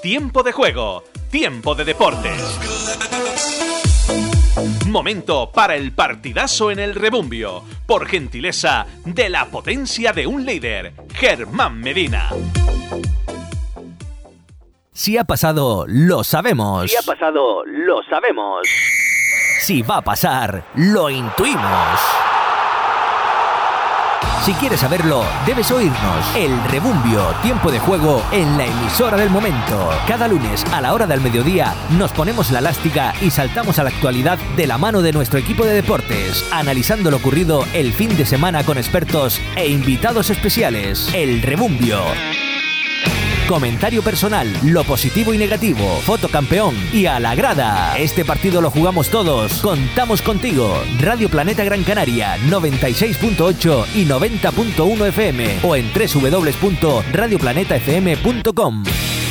Tiempo de juego, tiempo de deportes. Momento para el partidazo en el rebumbio, por gentileza de la potencia de un líder, Germán Medina. Si ha pasado, lo sabemos. Si ha pasado, lo sabemos. Si va a pasar, lo intuimos. Si quieres saberlo, debes oírnos. El Rebumbio, tiempo de juego en la emisora del momento. Cada lunes a la hora del mediodía nos ponemos la elástica y saltamos a la actualidad de la mano de nuestro equipo de deportes, analizando lo ocurrido el fin de semana con expertos e invitados especiales. El Rebumbio. Comentario personal, lo positivo y negativo, foto campeón y a la grada. Este partido lo jugamos todos. Contamos contigo. Radio Planeta Gran Canaria, 96.8 y 90.1 FM o en www.radioplanetafm.com.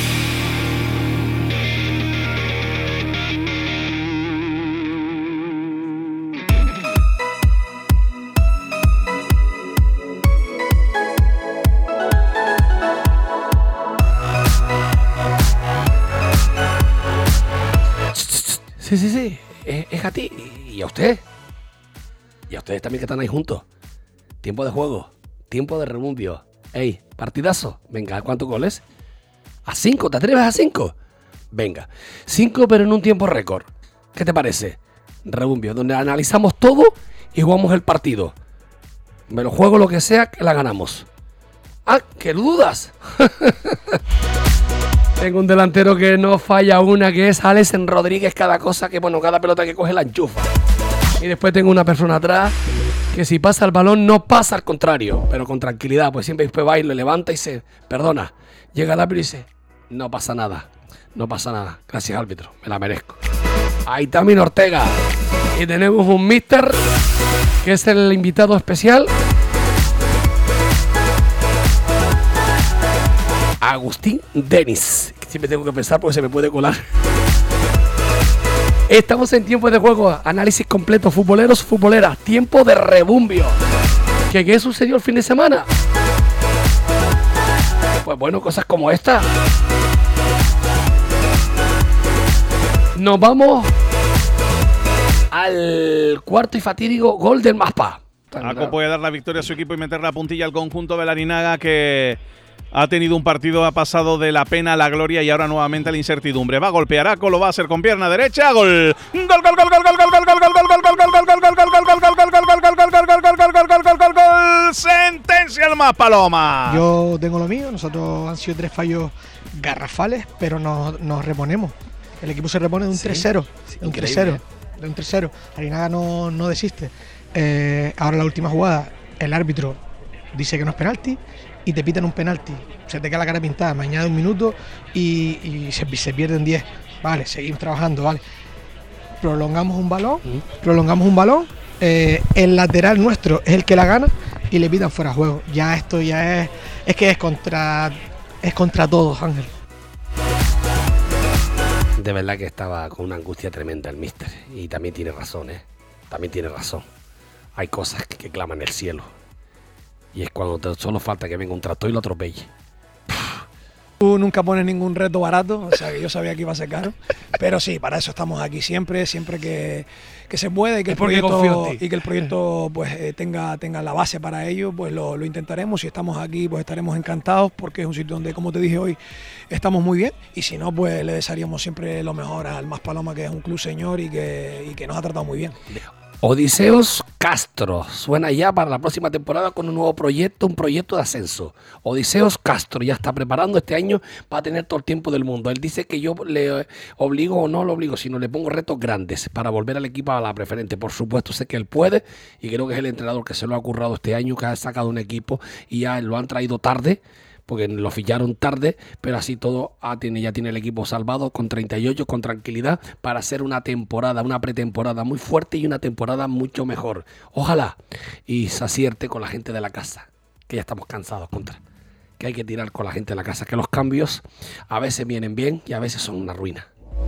Sí, es a ti y a usted. Y a ustedes también que están ahí juntos. Tiempo de juego, tiempo de rebumbio. Ey, partidazo. Venga, ¿cuántos goles? ¿A 5? ¿Te atreves a 5? Venga, 5 pero en un tiempo récord. ¿Qué te parece? Rebumbio, donde analizamos todo y jugamos el partido. Me lo juego lo que sea, que la ganamos. Ah, ¿qué dudas? Tengo un delantero que no falla una, que es Alexen Rodríguez. Cada pelota que coge la enchufa. Y después tengo una persona atrás que si pasa el balón no pasa al contrario, pero con tranquilidad, pues siempre después va y lo levanta y se perdona. Llega el árbitro y dice, no pasa nada. Gracias, árbitro, me la merezco. Ahí está Min Ortega. Y tenemos un mister que es el invitado especial, Agustín Denis. Siempre tengo que pensar porque se me puede colar. Estamos en tiempo de juego, análisis completo, futboleros, futboleras, tiempo de rebumbio. ¿Qué sucedió el fin de semana? Pues bueno, cosas como esta. Nos vamos al cuarto y fatídico gol del Maspa. Aco puede dar la victoria a su equipo y meter la puntilla al conjunto de la Larinaga, que ha tenido un partido, ha pasado de la pena a la gloria y ahora nuevamente a la incertidumbre. Va a golpear Aco, lo va a hacer con pierna derecha. Gol. Sentencia el Mas Paloma. Yo tengo lo mío. Nosotros han sido 3 fallos garrafales, pero nos reponemos. El equipo se repone de un 3-0. De un 3-0. Larinaga no desiste. Ahora la última jugada, el árbitro dice que no es penalti y te pitan un penalti. Se te queda la cara pintada, me añade un minuto y se pierden 10. Vale, seguimos trabajando, vale. Prolongamos un balón. El lateral nuestro es el que la gana y le pitan fuera de juego. Ya esto ya es contra todos, Ángel. De verdad que estaba con una angustia tremenda el míster. Y también tiene razón, Hay cosas que claman el cielo. Y es cuando solo falta que venga un tractor y lo atropelle. Tú nunca pones ningún reto barato, o sea que yo sabía que iba a ser caro. Pero sí, para eso estamos aquí siempre que se pueda y que el proyecto pues tenga la base para ello, pues lo intentaremos. Si estamos aquí, pues estaremos encantados, porque es un sitio donde, como te dije hoy, estamos muy bien. Y si no, pues le desearíamos siempre lo mejor al Mas Paloma, que es un club señor y que nos ha tratado muy bien. Odiseos Castro suena ya para la próxima temporada con un nuevo proyecto, un proyecto de ascenso. Odiseos Castro ya está preparando este año para tener todo el tiempo del mundo. Él dice que yo le obligo o no lo obligo, sino le pongo retos grandes para volver al equipo a la preferente. Por supuesto, sé que él puede y creo que es el entrenador que se lo ha currado este año, que ha sacado un equipo y ya lo han traído tarde, porque lo ficharon tarde, pero así todo ya tiene el equipo salvado con 38, con tranquilidad, para hacer una pretemporada muy fuerte y una temporada mucho mejor. Ojalá y se acierte con la gente de la casa, que ya estamos cansados que hay que tirar con la gente de la casa, que los cambios a veces vienen bien y a veces son una ruina.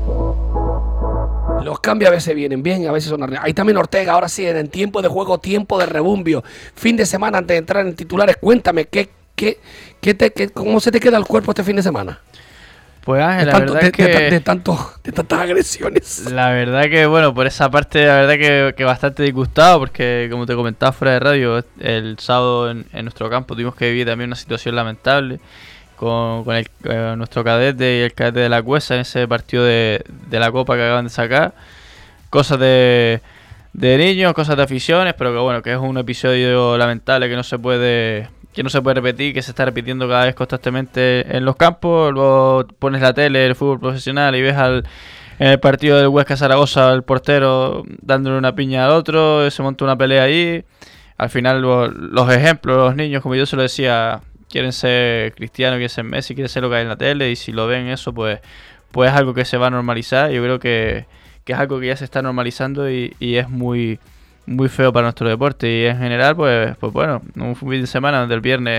Los cambios a veces vienen bien y a veces son una ruina. Ahí también Ortega, ahora sí, en tiempo de juego, tiempo de rebumbio. Fin de semana, antes de entrar en titulares, cuéntame, ¿cómo se te queda el cuerpo este fin de semana? Pues Ángel, la verdad que de tantas agresiones. La verdad que, bueno, por esa parte, la verdad que bastante disgustado, porque como te comentaba fuera de radio, el sábado en nuestro campo tuvimos que vivir también una situación lamentable con nuestro cadete y el cadete de la Cuesta en ese partido de la Copa que acaban de sacar. Cosas de niños, cosas de aficiones, pero que bueno, que es un episodio lamentable que no se puede repetir, que se está repitiendo cada vez constantemente en los campos. Luego pones la tele, el fútbol profesional, y ves en el partido del Huesca Zaragoza al portero dándole una piña al otro, se monta una pelea ahí. Al final los ejemplos, los niños, como yo se lo decía, quieren ser Cristiano, quieren ser Messi, quieren ser lo que hay en la tele, y si lo ven eso, pues es algo que se va a normalizar. Yo creo que es algo que ya se está normalizando y es muy muy feo para nuestro deporte. Y en general, pues bueno, un fin de semana donde el viernes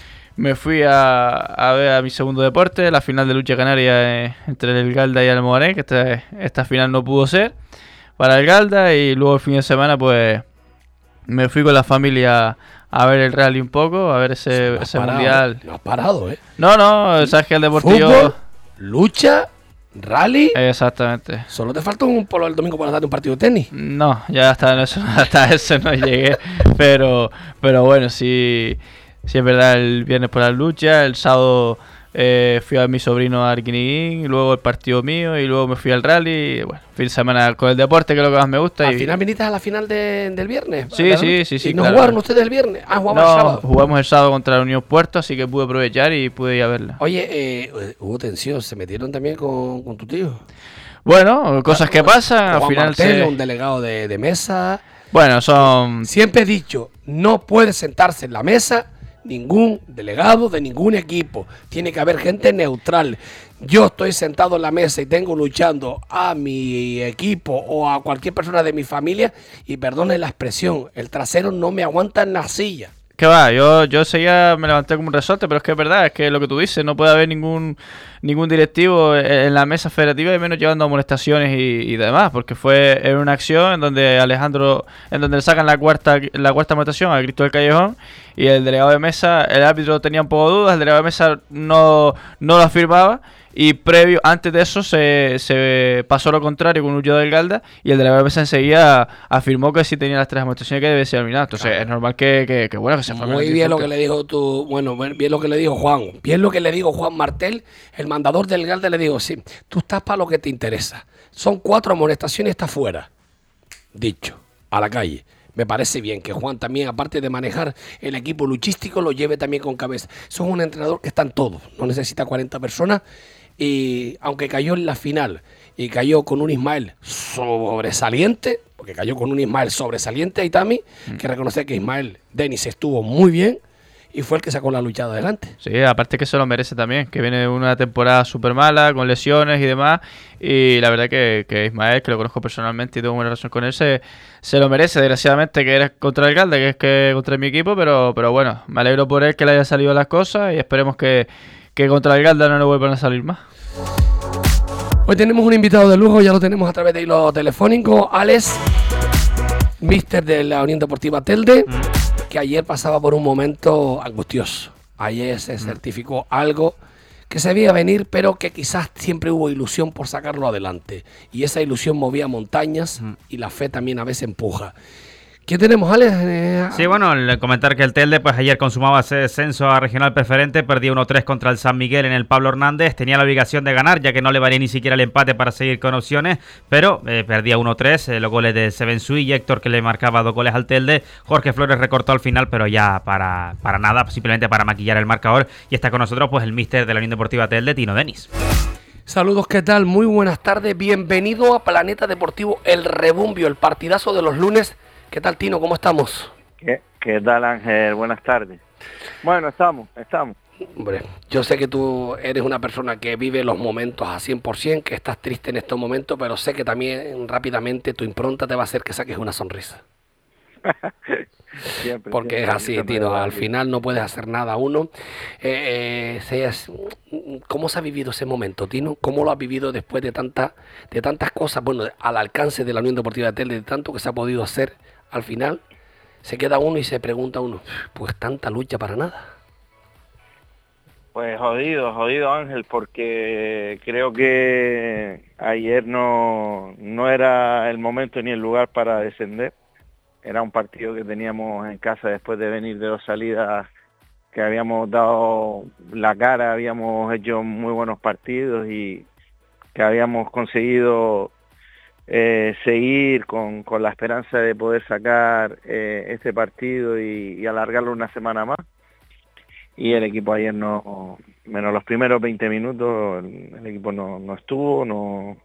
me fui a ver a mi segundo deporte, la final de lucha canaria entre el Galda y el Almogarén, que esta final no pudo ser para el Galda, y luego el fin de semana pues me fui con la familia a ver el rally un poco, a ver ese mundial. No has parado, No, sabes que el deportivo... Fútbol, lucha... ¿Rally? Exactamente. Solo te falta el domingo por la tarde un partido de tenis. No, ya hasta eso no llegué. Pero bueno, sí es verdad, el viernes por la lucha, el sábado fui a ver a mi sobrino a Arquiniguín, y luego el partido mío, y luego me fui al rally. Y bueno, fin de semana con el deporte, que es lo que más me gusta. ¿Al final viniste a la final del viernes? Sí. ¿Y no jugaron ustedes el viernes? Jugamos el sábado. Jugamos el sábado contra la Unión Puerto, así que pude aprovechar y pude ir a verla. Oye, hubo tensión, ¿se metieron también con tu tío? Bueno, cosas que pasan, al final Martel, un delegado de mesa. Bueno, Siempre he dicho, no puede sentarse en la mesa ningún delegado de ningún equipo. Tiene que haber gente neutral. Yo estoy sentado en la mesa y tengo luchando a mi equipo o a cualquier persona de mi familia, y perdone la expresión, el trasero no me aguanta en la silla. ¿Qué va? Yo seguía, me levanté como un resorte, pero es que es verdad, es que lo que tú dices, no puede haber ningún directivo en la mesa federativa, y menos llevando amonestaciones y demás, porque fue en una acción en donde le sacan la cuarta amonestación a Cristo del Callejón, y el delegado de mesa, el árbitro tenía un poco de dudas, el delegado de mesa no lo afirmaba, y antes de eso se pasó lo contrario con un luchador del Galda, y el delegado de mesa enseguida afirmó que sí tenía las 3 amonestaciones, que debe ser eliminado. Entonces es normal que bueno, que se forme. Muy bien lo que le dijo bien lo que le dijo Juan, bien lo que le dijo Juan Martel, el mandador del Galda. Le digo, sí, tú estás para lo que te interesa, son 4 amonestaciones, está fuera, dicho, a la calle. Me parece bien que Juan también, aparte de manejar el equipo luchístico, lo lleve también con cabeza. Eso es un entrenador que está en todo, no necesita 40 personas. Y aunque cayó en la final y cayó con un Ismael sobresaliente, porque cayó con un Ismael sobresaliente, Aitami, que reconocer que Ismael Denis estuvo muy bien y fue el que sacó la luchada adelante. Sí, aparte que se lo merece también, que viene una temporada súper mala, con lesiones y demás, y la verdad que Ismael, que lo conozco personalmente y tengo buena relación con él, se lo merece. Desgraciadamente que eres contra el Galda, que es que contra mi equipo, pero bueno, me alegro por él que le haya salido las cosas, y esperemos que contra el Galda no le vuelvan a salir más. Hoy tenemos un invitado de lujo, ya lo tenemos a través de hilo telefónico, Alex, míster de la Unión Deportiva Telde, que ayer pasaba por un momento angustioso. Ayer se certificó algo que se veía venir, pero que quizás siempre hubo ilusión por sacarlo adelante. Y esa ilusión movía montañas, y la fe también a veces empuja. ¿Qué tenemos, Alex? Sí, bueno, el comentar que el Telde pues ayer consumaba ese descenso a regional preferente, perdía 1-3 contra el San Miguel en el Pablo Hernández, tenía la obligación de ganar ya que no le valía ni siquiera el empate para seguir con opciones, pero perdía 1-3, los goles de Sebensui y Héctor, que le marcaba 2 goles al Telde. Jorge Flores recortó al final, pero ya para nada, simplemente para maquillar el marcador, y está con nosotros pues el míster de la Unión Deportiva Telde, Tino Denis. Saludos, ¿qué tal? Muy buenas tardes, bienvenido a Planeta Deportivo El Rebumbio, el partidazo de los lunes. ¿Qué tal, Tino? ¿Cómo estamos? ¿Qué tal, Ángel? Buenas tardes. Bueno, estamos. Hombre, yo sé que tú eres una persona que vive los momentos a 100%, que estás triste en estos momentos, pero sé que también rápidamente tu impronta te va a hacer que saques una sonrisa. Siempre, porque siempre, es así, Tino, al final no puedes hacer nada uno. ¿Cómo se ha vivido ese momento, Tino? ¿Cómo lo has vivido después de tantas cosas, bueno, al alcance de la Unión Deportiva de Telde, de tanto que se ha podido hacer? Al final se queda uno y se pregunta uno, pues tanta lucha para nada. Pues jodido Ángel, porque creo que ayer no era el momento ni el lugar para descender. Era un partido que teníamos en casa después de venir de 2 salidas que habíamos dado la cara, habíamos hecho muy buenos partidos y que habíamos conseguido seguir con la esperanza de poder sacar este partido y alargarlo una semana más. Y el equipo ayer no, menos los primeros 20 minutos, el equipo no estuvo, no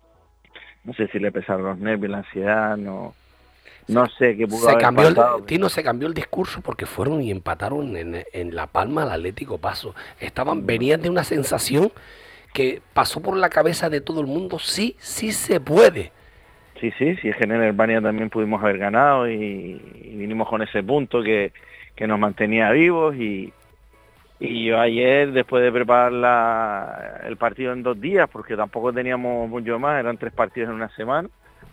sé si le pesaron los nervios, la ansiedad, no sé qué pudo haber pasado. Tino, se cambió el discurso porque fueron y empataron en La Palma al Atlético Paso. Venían de una sensación que pasó por la cabeza de todo el mundo, sí se puede. Sí, es que en el Albania también pudimos haber ganado y vinimos con ese punto que nos mantenía vivos y yo ayer, después de preparar el partido en 2 días, porque tampoco teníamos mucho más, eran 3 partidos en una semana,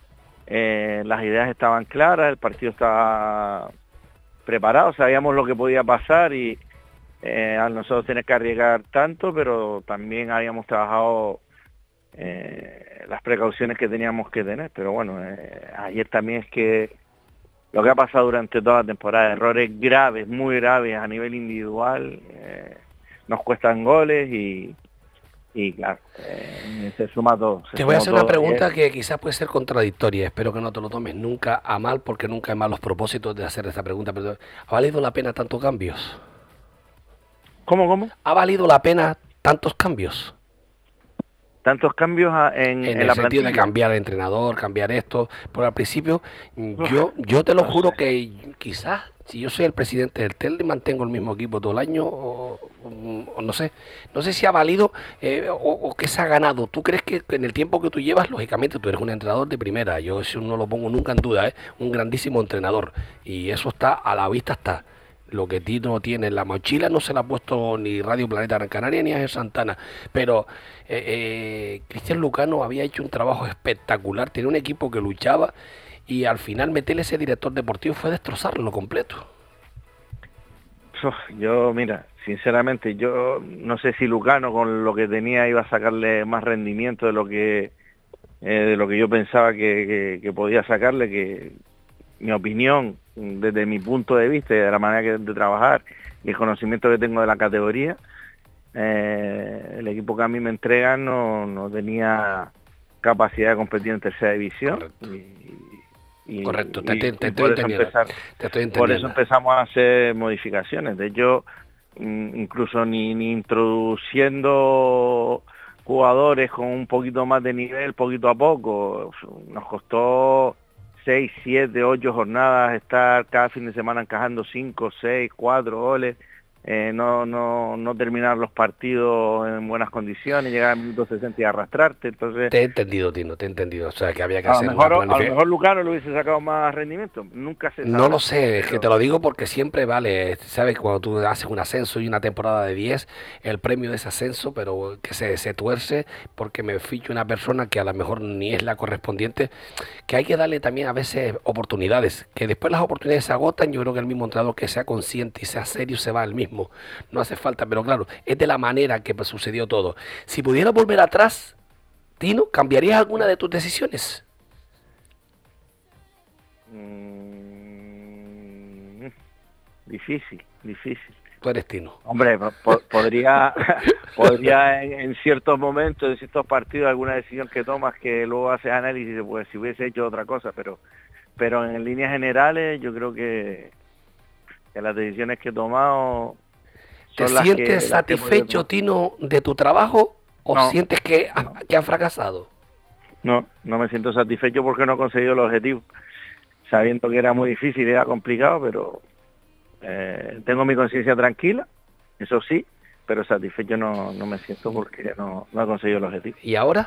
las ideas estaban claras, el partido estaba preparado, sabíamos lo que podía pasar y a nosotros tener que arriesgar tanto, pero también habíamos trabajado las precauciones que teníamos que tener. Pero bueno, ayer también es que lo que ha pasado durante toda la temporada, errores graves, muy graves a nivel individual, nos cuestan goles y claro, se suma todo. Te voy a hacer una pregunta que quizás puede ser contradictoria, espero que no te lo tomes nunca a mal, porque nunca hay malos propósitos de hacer esta pregunta, pero ¿ha valido la pena tantos cambios? ¿Cómo? ¿Ha valido la pena tantos cambios? Tantos cambios en el la sentido plantilla. de cambiar de entrenador, cambiar esto. Porque al principio, yo te lo juro que quizás, si yo soy el presidente del Telde, mantengo el mismo equipo todo el año, o no sé si ha valido o que se ha ganado. ¿Tú crees que en el tiempo que tú llevas, lógicamente tú eres un entrenador de primera? Yo eso no lo pongo nunca en duda, un grandísimo entrenador. Y eso está, a la vista está. Lo que Tino tiene en la mochila no se la ha puesto ni Radio Planeta Gran Canaria ni Ángel Santana, pero Cristian Lucano había hecho un trabajo espectacular, tenía un equipo que luchaba y al final meterle ese director deportivo fue destrozarlo completo. Yo, mira, sinceramente, yo no sé si Lucano con lo que tenía iba a sacarle más rendimiento de lo que yo pensaba que podía sacarle, que mi opinión, desde mi punto de vista y de la manera de trabajar y el conocimiento que tengo de la categoría, el equipo que a mí me entregan no tenía capacidad de competir en tercera división. Correcto, te estoy entendiendo. Por eso empezamos a hacer modificaciones. De hecho, incluso ni introduciendo jugadores con un poquito más de nivel, poquito a poco, nos costó 6, 7, 8 jornadas, estar cada fin de semana encajando 5, 6, 4 goles, no terminar los partidos en buenas condiciones, llegar al minuto 60 y arrastrarte. Entonces, te he entendido, Tino, te he entendido. O sea, que había que a hacer lo mejor Lucano le hubiese sacado más rendimiento, nunca se sabe. No lo sé, es que te lo digo porque siempre vale, sabes, cuando tú haces un ascenso y una temporada de 10, el premio de ese ascenso, pero que se tuerce porque me ficho una persona que a lo mejor ni es la correspondiente, que hay que darle también a veces oportunidades, que después las oportunidades se agotan. Yo creo que el mismo entrenador que sea consciente y sea serio se va al mismo. No hace falta, pero claro, es de la manera que sucedió todo. Si pudieras volver atrás, Tino, ¿cambiarías alguna de tus decisiones? Difícil. Tú eres Tino. Hombre, podría en ciertos momentos, en ciertos partidos, alguna decisión que tomas que luego haces análisis, pues si hubiese hecho otra cosa, pero en líneas generales yo creo que las decisiones que he tomado son las que... ¿Te sientes satisfecho, Tino, de tu trabajo o sientes que has fracasado? No me siento satisfecho porque no he conseguido el objetivo, sabiendo que era muy difícil, era complicado, pero tengo mi conciencia tranquila, eso sí, pero satisfecho no me siento porque no he conseguido el objetivo. ¿Y ahora?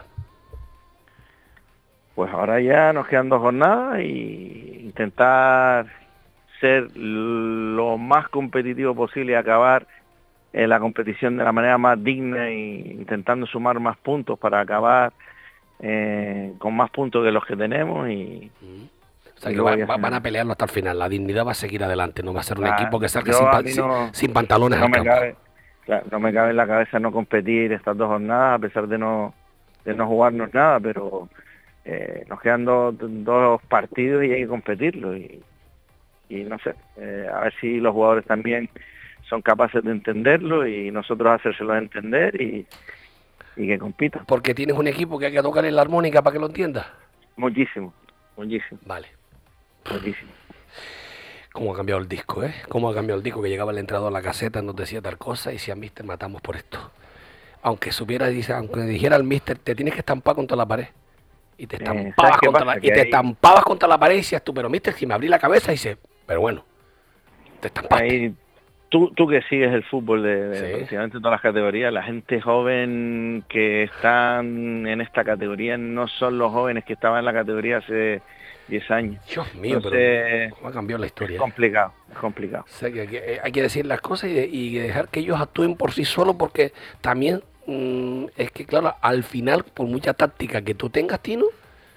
Pues ahora ya nos quedan 2 jornadas y intentar ser lo más competitivo posible y acabar la competición de la manera más digna e intentando sumar más puntos para acabar con más puntos que los que tenemos y... O sea, que van a pelearlo hasta el final, la dignidad va a seguir adelante, no va a ser un equipo que salga sin pantalones al campo. Claro, no me cabe en la cabeza no competir estas 2 jornadas, a pesar de no jugarnos nada, pero nos quedan dos partidos y hay que competirlo. Y no sé, a ver si los jugadores también son capaces de entenderlo y nosotros hacérselo entender y que compitan. Porque tienes un equipo que hay que tocarle la armónica para que lo entienda. Muchísimo. Vale. Muchísimo. ¿Cómo ha cambiado el disco, eh? ¿Cómo ha cambiado el disco? Que llegaba el entrenador a la caseta, nos decía tal cosa y decía, mister, matamos por esto. Aunque dijera el mister, te tienes que estampar contra la pared. Y te estampabas contra la pared y decías tú, pero mister, si me abrí la cabeza, y dice, pero bueno, te estampaste. Ahí, tú que sigues el fútbol de prácticamente todas las categorías, la gente joven que están en esta categoría no son los jóvenes que estaban en la categoría hace 10 años. Dios mío, entonces, pero ¿cómo ha cambiado la historia? Es complicado. O sea, que hay que decir las cosas y dejar que ellos actúen por sí solos, porque también es que, claro, al final, por mucha táctica que tú tengas, Tino,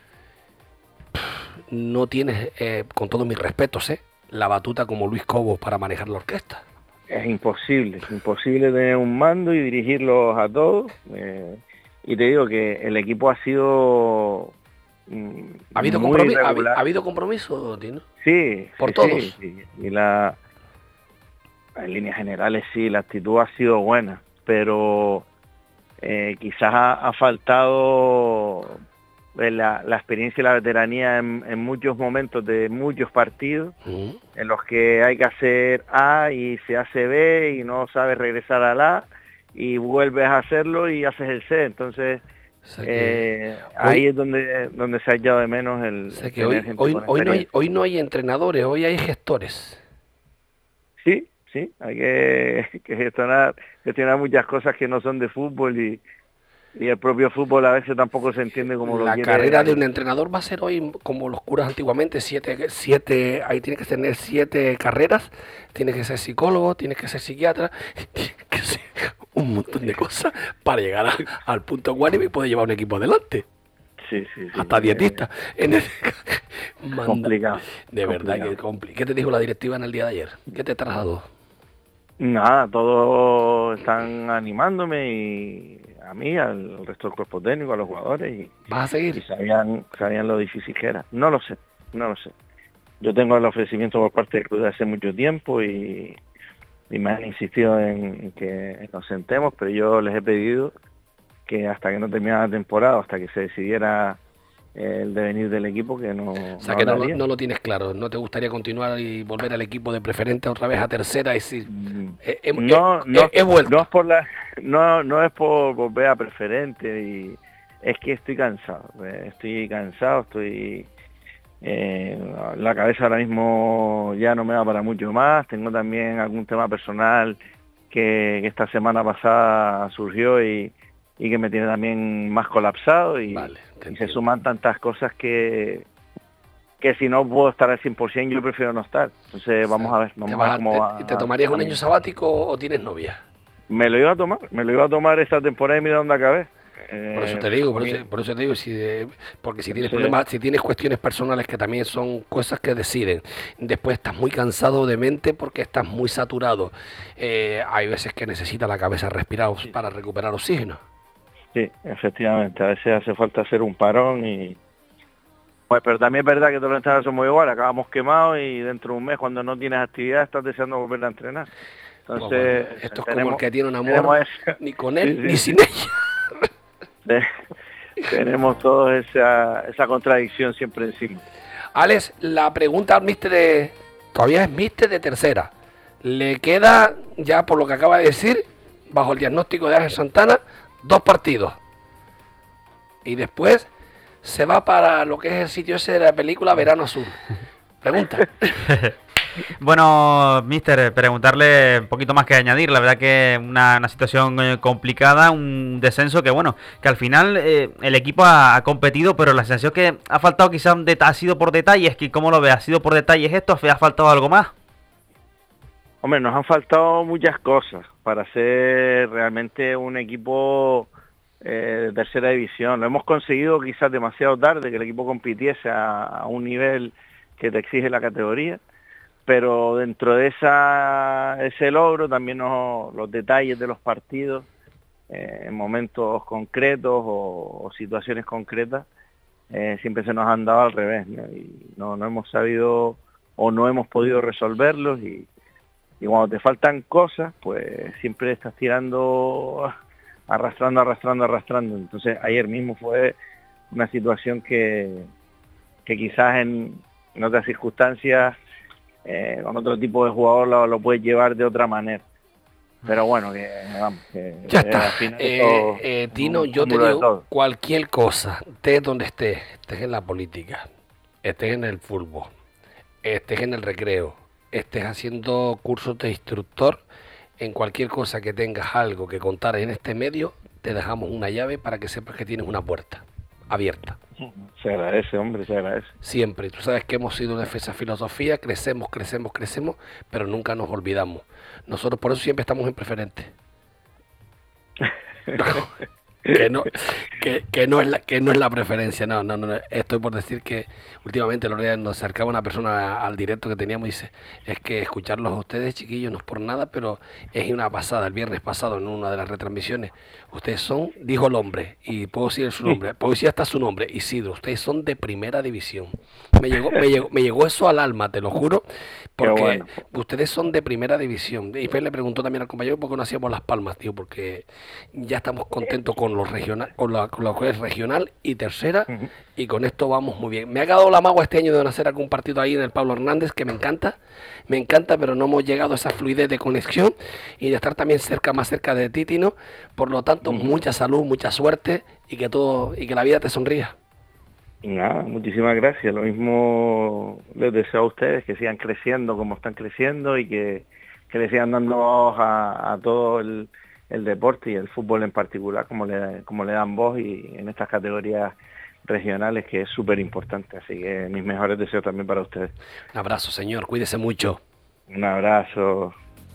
no tienes, con todos mis respetos, la batuta como Luis Cobos para manejar la orquesta. Es imposible tener un mando y dirigirlos a todos. Y te digo que el equipo ha sido... ¿Ha habido compromiso, Tino? Sí. ¿Por todos? Sí. Y en líneas generales sí, la actitud ha sido buena, pero quizás ha faltado la experiencia y la veteranía en muchos momentos de muchos partidos en los que hay que hacer A y se hace B y no sabes regresar al A y vuelves a hacerlo y haces el C. Entonces ahí es donde se ha echado de menos el tener gente con experiencia. Hoy no hay entrenadores, hoy hay gestores. Sí, hay que gestionar muchas cosas que no son de fútbol y el propio fútbol a veces tampoco se entiende como lo quiere. La carrera de un entrenador va a ser hoy como los curas antiguamente, siete, ahí tiene que tener 7 carreras, tiene que ser psicólogo, tiene que ser psiquiatra, tiene que ser un montón de cosas para llegar al punto guánime y poder llevar un equipo adelante. Sí. Hasta dietista. Complicado. De verdad que es complicado. ¿Qué te dijo la directiva en el día de ayer? ¿Qué te trasladó? Nada, todos están animándome y a mí, al resto del cuerpo técnico, a los jugadores. Y, ¿vas a seguir? Y sabían lo difícil que era. No lo sé. Yo tengo el ofrecimiento por parte del club de hace mucho tiempo y me han insistido en que nos sentemos, pero yo les he pedido que hasta que no terminara la temporada, hasta que se decidiera el devenir del equipo, que no... O sea, que no lo tienes claro, ¿no te gustaría continuar y volver al equipo de preferente otra vez a tercera? Es decir, no es por volver a preferente, y es que estoy cansado, la cabeza ahora mismo ya no me da para mucho más. Tengo también algún tema personal que esta semana pasada surgió y que me tiene también más colapsado y se suman tantas cosas que si no puedo estar al 100% yo prefiero no estar. Entonces vamos a ver cómo va. ¿Te tomarías un año sabático o tienes novia? Me lo iba a tomar esta temporada y mira dónde acabé. Por eso te digo, porque si tienes problemas, si tienes cuestiones personales que también son cosas que deciden, después estás muy cansado de mente porque estás muy saturado. Hay veces que necesita la cabeza respirar para recuperar oxígeno. Sí, efectivamente, a veces hace falta hacer un parón pues, pero también es verdad que todos los entrenadores somos iguales, acabamos quemados y dentro de un mes cuando no tienes actividad estás deseando volver a entrenar. Entonces, esto es como el que tiene un amor, ni con él ni sin ella. Tenemos todos esa contradicción siempre encima. Alex, la pregunta al míster todavía es míster de tercera. Le queda, ya por lo que acaba de decir, bajo el diagnóstico de Ángel Santana, 2 partidos. Y después se va para lo que es el sitio ese de la película Verano Azul. Pregunta. Bueno, mister, preguntarle un poquito más que añadir. La verdad que una situación complicada, un descenso que al final el equipo ha competido, pero la sensación que ha faltado quizás ha sido por detalles. ¿Cómo lo ve? ¿Ha sido por detalles esto? ¿Ha faltado algo más? Hombre, nos han faltado muchas cosas para ser realmente un equipo de tercera división. Lo hemos conseguido quizás demasiado tarde, que el equipo compitiese a un nivel que te exige la categoría, pero dentro de ese logro también los detalles de los partidos, en momentos concretos o situaciones concretas, siempre se nos han dado al revés, ¿no? Y no hemos sabido o no hemos podido resolverlos, y cuando te faltan cosas, pues siempre estás tirando, arrastrando. Entonces ayer mismo fue una situación que quizás en otras circunstancias, con otro tipo de jugador lo puedes llevar de otra manera. Pero bueno, que ya está. Al final Tino, yo te digo, cualquier cosa, estés donde estés en la política, estés en el fútbol, estés en el recreo, estés haciendo cursos de instructor, en cualquier cosa que tengas algo que contar en este medio, te dejamos una llave para que sepas que tienes una puerta abierta. Se agradece, hombre, se agradece. Siempre. Tú sabes que hemos sido de esa filosofía, crecemos, pero nunca nos olvidamos. Nosotros por eso siempre estamos en preferente. Que no es la preferencia, no. Estoy por decir que últimamente nos acercaba una persona al directo que teníamos y dice, es que escucharlos a ustedes, chiquillos, no es por nada, pero es una pasada. El viernes pasado, en una de las retransmisiones, ustedes son, dijo el hombre, y puedo decir su nombre, puedo decir hasta su nombre, Isidro, ustedes son de primera división. Me llegó eso al alma, te lo juro, porque bueno, ustedes son de primera división. Y Fer le preguntó también al compañero por qué no hacíamos Las Palmas, tío, porque ya estamos contentos con lo regional, con lo que es regional y tercera, y con esto vamos muy bien. Me ha quedado la magua este año de hacer algún partido ahí en el Pablo Hernández, que me encanta, pero no hemos llegado a esa fluidez de conexión y de estar también más cerca de ti, Tino. Por lo tanto, mucha salud, mucha suerte y que la vida te sonría. Nada, muchísimas gracias. Lo mismo les deseo a ustedes, que sigan creciendo como están creciendo y que le sigan dando voz a todo el deporte y el fútbol en particular, como le dan voz, y en estas categorías regionales, que es súper importante. Así que mis mejores deseos también para ustedes. Un abrazo, señor, cuídese mucho. Un abrazo.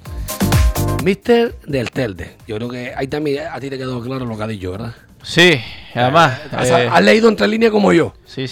Mister del Telde, yo creo que ahí también a ti te quedó claro lo que ha dicho, ¿verdad? Sí, además has leído entre líneas como yo. Sí.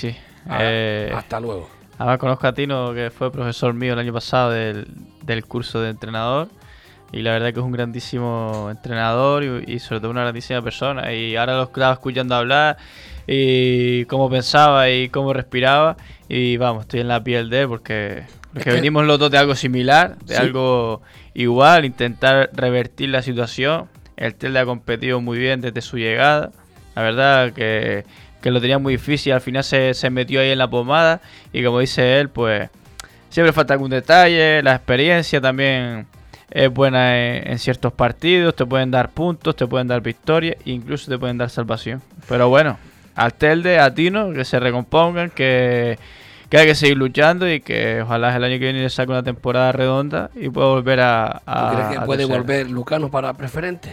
Hasta luego. Además conozco a Tino, que fue profesor mío el año pasado del curso de entrenador. Y la verdad que es un grandísimo entrenador y sobre todo una grandísima persona. Y ahora lo estaba escuchando hablar y cómo pensaba y cómo respiraba. Y vamos, estoy en la piel de él porque venimos los dos de algo similar, de algo igual, intentar revertir la situación. El Telde ha competido muy bien desde su llegada. La verdad que lo tenía muy difícil. Al final se metió ahí en la pomada. Y como dice él, pues siempre falta algún detalle. La experiencia también es buena en ciertos partidos, te pueden dar puntos, te pueden dar victorias, incluso te pueden dar salvación. Pero bueno, al Telde, a Tino, que se recompongan, que hay que seguir luchando y que ojalá el año que viene le saque una temporada redonda y pueda volver ¿Tú crees que puede volver Lucano para preferente?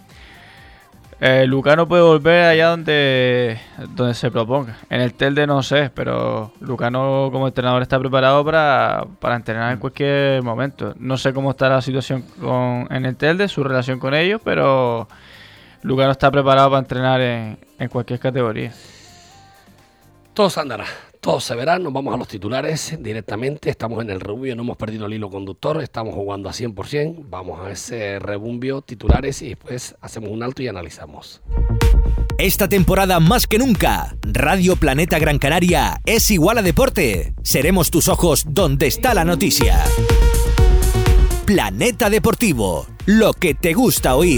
Lucano puede volver allá donde se proponga. En el Telde no sé, pero Lucano como entrenador está preparado para entrenar en cualquier momento. No sé cómo está la situación en el Telde, su relación con ellos, pero Lucano está preparado para entrenar en cualquier categoría. Todo se andará, todo se verá. Nos vamos a los titulares directamente. Estamos en el rebumbio, no hemos perdido el hilo conductor, estamos jugando a 100%. Vamos a ese rebumbio, titulares, y después hacemos un alto y analizamos. Esta temporada más que nunca, Radio Planeta Gran Canaria es igual a deporte. Seremos tus ojos donde está la noticia. Planeta Deportivo, lo que te gusta oír.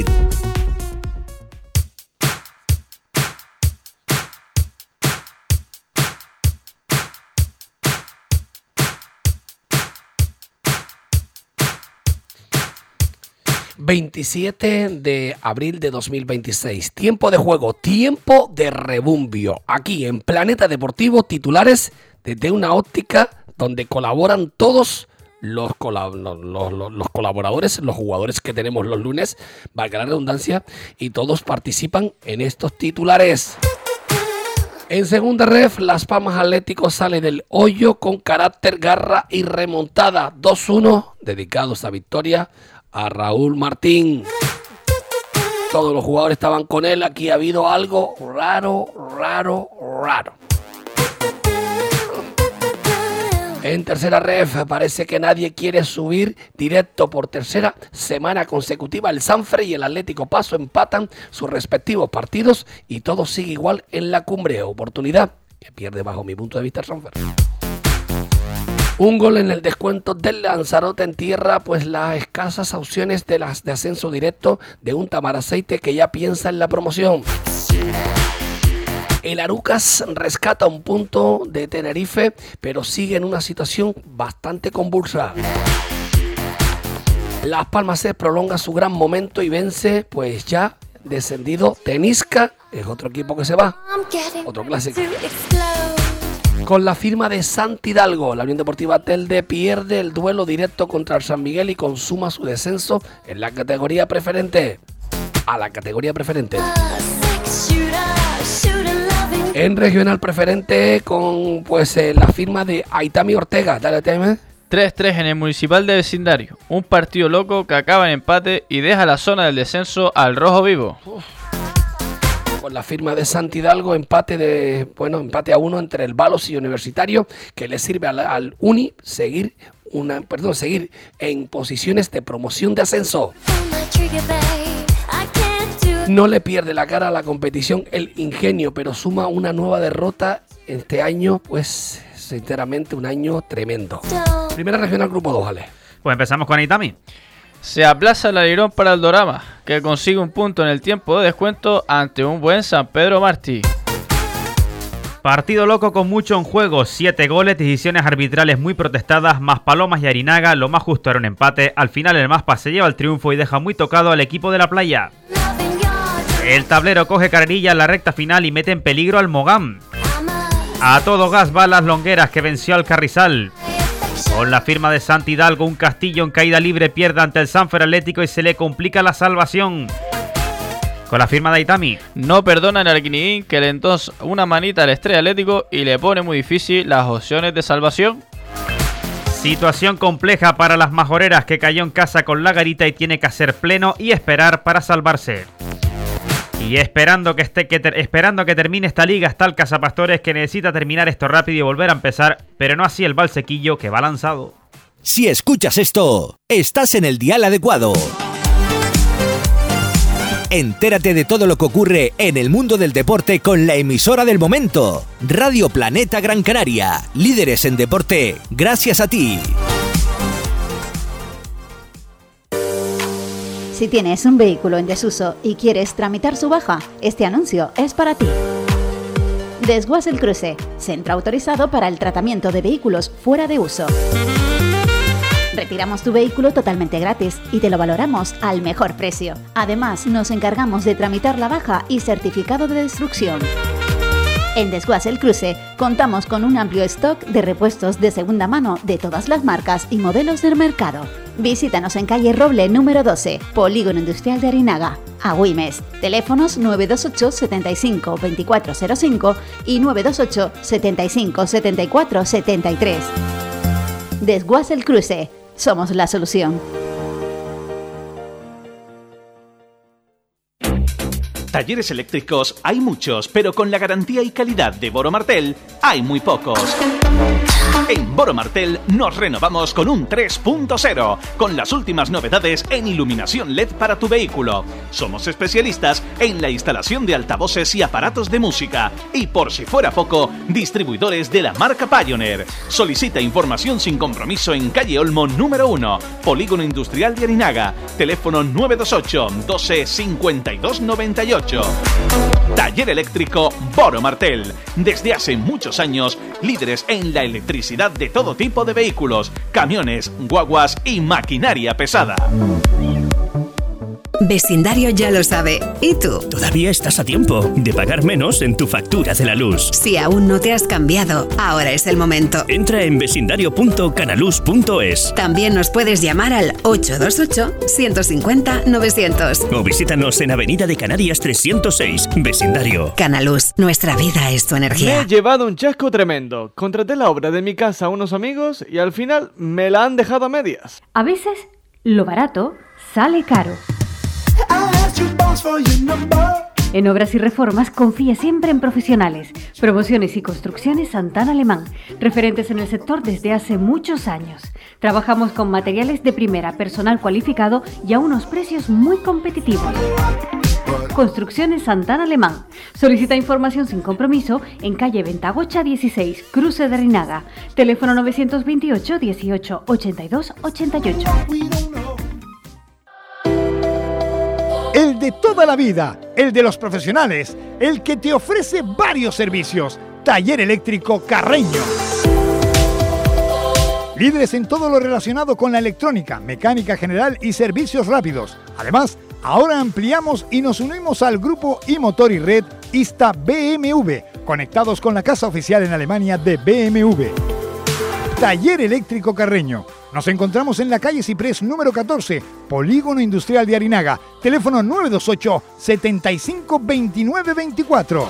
...27 de abril de 2026... ...tiempo de juego, tiempo de rebumbio... ...aquí en Planeta Deportivo, titulares... ...desde una óptica donde colaboran todos los colaboradores... ...los jugadores que tenemos los lunes... ...valga la redundancia... ...y todos participan en estos titulares... En segunda ref, Las Palmas Atlético sale del hoyo con carácter, garra y remontada. 2-1, dedicados a victoria a Raúl Martín. Todos los jugadores estaban con él. Aquí ha habido algo raro. En tercera ref parece que nadie quiere subir directo por tercera semana consecutiva. El Sanfrecce y el Atlético Paso empatan sus respectivos partidos y todo sigue igual en la cumbre. Oportunidad que pierde bajo mi punto de vista el Sanfrecce. Un gol en el descuento del Lanzarote en tierra, pues las escasas opciones de ascenso directo de un Tamaraceite que ya piensa en la promoción. El Arucas rescata un punto de Tenerife, pero sigue en una situación bastante convulsa. Las Palmas se prolonga su gran momento y vence, pues ya descendido Tenisca, es otro equipo que se va, otro clásico. Con la firma de Santi Hidalgo, la Unión Deportiva Telde pierde el duelo directo contra el San Miguel y consuma su descenso en la categoría preferente. A la categoría preferente. En regional preferente con pues la firma de Aitami Ortega. Dale, Aitami. 3-3 en el Municipal de Vecindario. Un partido loco que acaba en empate y deja la zona del descenso al rojo vivo. Con la firma de Santi Hidalgo, empate a 1 entre el Balos y Universitario, que le sirve al Uni seguir en posiciones de promoción de ascenso. No le pierde la cara a la competición el Ingenio, pero suma una nueva derrota este año, pues sinceramente un año tremendo. Primera regional, grupo 2, Ale. Pues empezamos con Aitami. Se aplaza el alerón para el Dorama, que consigue un punto en el tiempo de descuento ante un buen San Pedro Martí. Partido loco con mucho en juego, 7 goles, decisiones arbitrales muy protestadas, más Palomas y Arinaga, lo más justo era un empate. Al final el Maspa se lleva el triunfo y deja muy tocado al equipo de la playa. El tablero coge carrerilla en la recta final y mete en peligro al Mogán. A todo gas va las Longueras, que venció al Carrizal. Con la firma de Santi Hidalgo, un Castillo en caída libre pierde ante el Sanfer Atlético y se le complica la salvación. Con la firma de Aitami. No perdona el Arquinidín, que le entonces una manita al Estrella Atlético y le pone muy difícil las opciones de salvación. Situación compleja para las majoreras, que cayó en casa con la Garita y tiene que hacer pleno y esperar para salvarse. Y esperando que termine esta liga está el Cazapastores, que necesita terminar esto rápido y volver a empezar, pero no así el Valsequillo, que va lanzado. Si escuchas esto, estás en el dial adecuado. Entérate de todo lo que ocurre en el mundo del deporte con la emisora del momento. Radio Planeta Gran Canaria, líderes en deporte, gracias a ti. Si tienes un vehículo en desuso y quieres tramitar su baja, este anuncio es para ti. Desguace el Cruce, centro autorizado para el tratamiento de vehículos fuera de uso. Retiramos tu vehículo totalmente gratis y te lo valoramos al mejor precio. Además, nos encargamos de tramitar la baja y certificado de destrucción. En Desguace el Cruce contamos con un amplio stock de repuestos de segunda mano de todas las marcas y modelos del mercado. Visítanos en calle Roble número 12, Polígono Industrial de Arinaga, Agüimes. Teléfonos 928 75 2405 y 928 75 74 73. Desguace el Cruce. Somos la solución. Talleres eléctricos hay muchos, pero con la garantía y calidad de Boro Martel hay muy pocos. En Boro Martel nos renovamos con un 3.0, con las últimas novedades en iluminación LED para tu vehículo. Somos especialistas en la instalación de altavoces y aparatos de música. Y por si fuera poco, distribuidores de la marca Pioneer. Solicita información sin compromiso en calle Olmo número 1, Polígono Industrial de Arinaga. Teléfono 928 12 52 98. Taller eléctrico Boro Martel. Desde hace muchos años, líderes en la electricidad de todo tipo de vehículos, camiones, guaguas y maquinaria pesada. Vecindario ya lo sabe. ¿Y tú? Todavía estás a tiempo de pagar menos en tu factura de la luz. Si aún no te has cambiado, ahora es el momento. Entra en vecindario.canaluz.es. También nos puedes llamar al 828-150-900. O visítanos en Avenida de Canarias 306, Vecindario. Canaluz, nuestra vida es tu energía. Me he llevado un chasco tremendo. Contraté la obra de mi casa a unos amigos y al final me la han dejado a medias. A veces, lo barato sale caro. En obras y reformas confía siempre en profesionales. Promociones y construcciones Santana Alemán, referentes en el sector desde hace muchos años. Trabajamos con materiales de primera, personal cualificado y a unos precios muy competitivos. Construcciones Santana Alemán. Solicita información sin compromiso en calle Ventagocha 16, Cruce de Rinaga. Teléfono 928 18 82 88. El de toda la vida, el de los profesionales, el que te ofrece varios servicios. Taller Eléctrico Carreño. Líderes en todo lo relacionado con la electrónica, mecánica general y servicios rápidos. Además, ahora ampliamos y nos unimos al grupo iMotor y Red ISTA BMW, conectados con la casa oficial en Alemania de BMW. Taller Eléctrico Carreño. Nos encontramos en la calle Ciprés número 14, Polígono Industrial de Arinaga. Teléfono 928 75 29 24.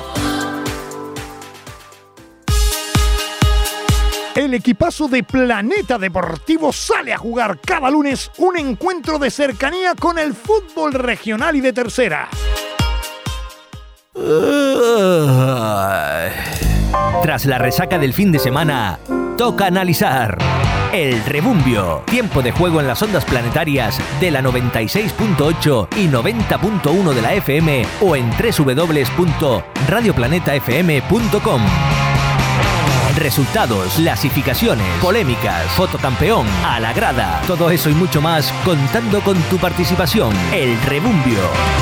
El equipazo de Planeta Deportivo sale a jugar cada lunes un encuentro de cercanía con el fútbol regional y de tercera. Tras la resaca del fin de semana, toca analizar el rebumbio. Tiempo de juego en las ondas planetarias de la 96.8 y 90.1 de la FM o en www.radioplanetafm.com. Resultados, clasificaciones, polémicas, fotocampeón, a la grada. Todo eso y mucho más contando con tu participación. El rebumbio.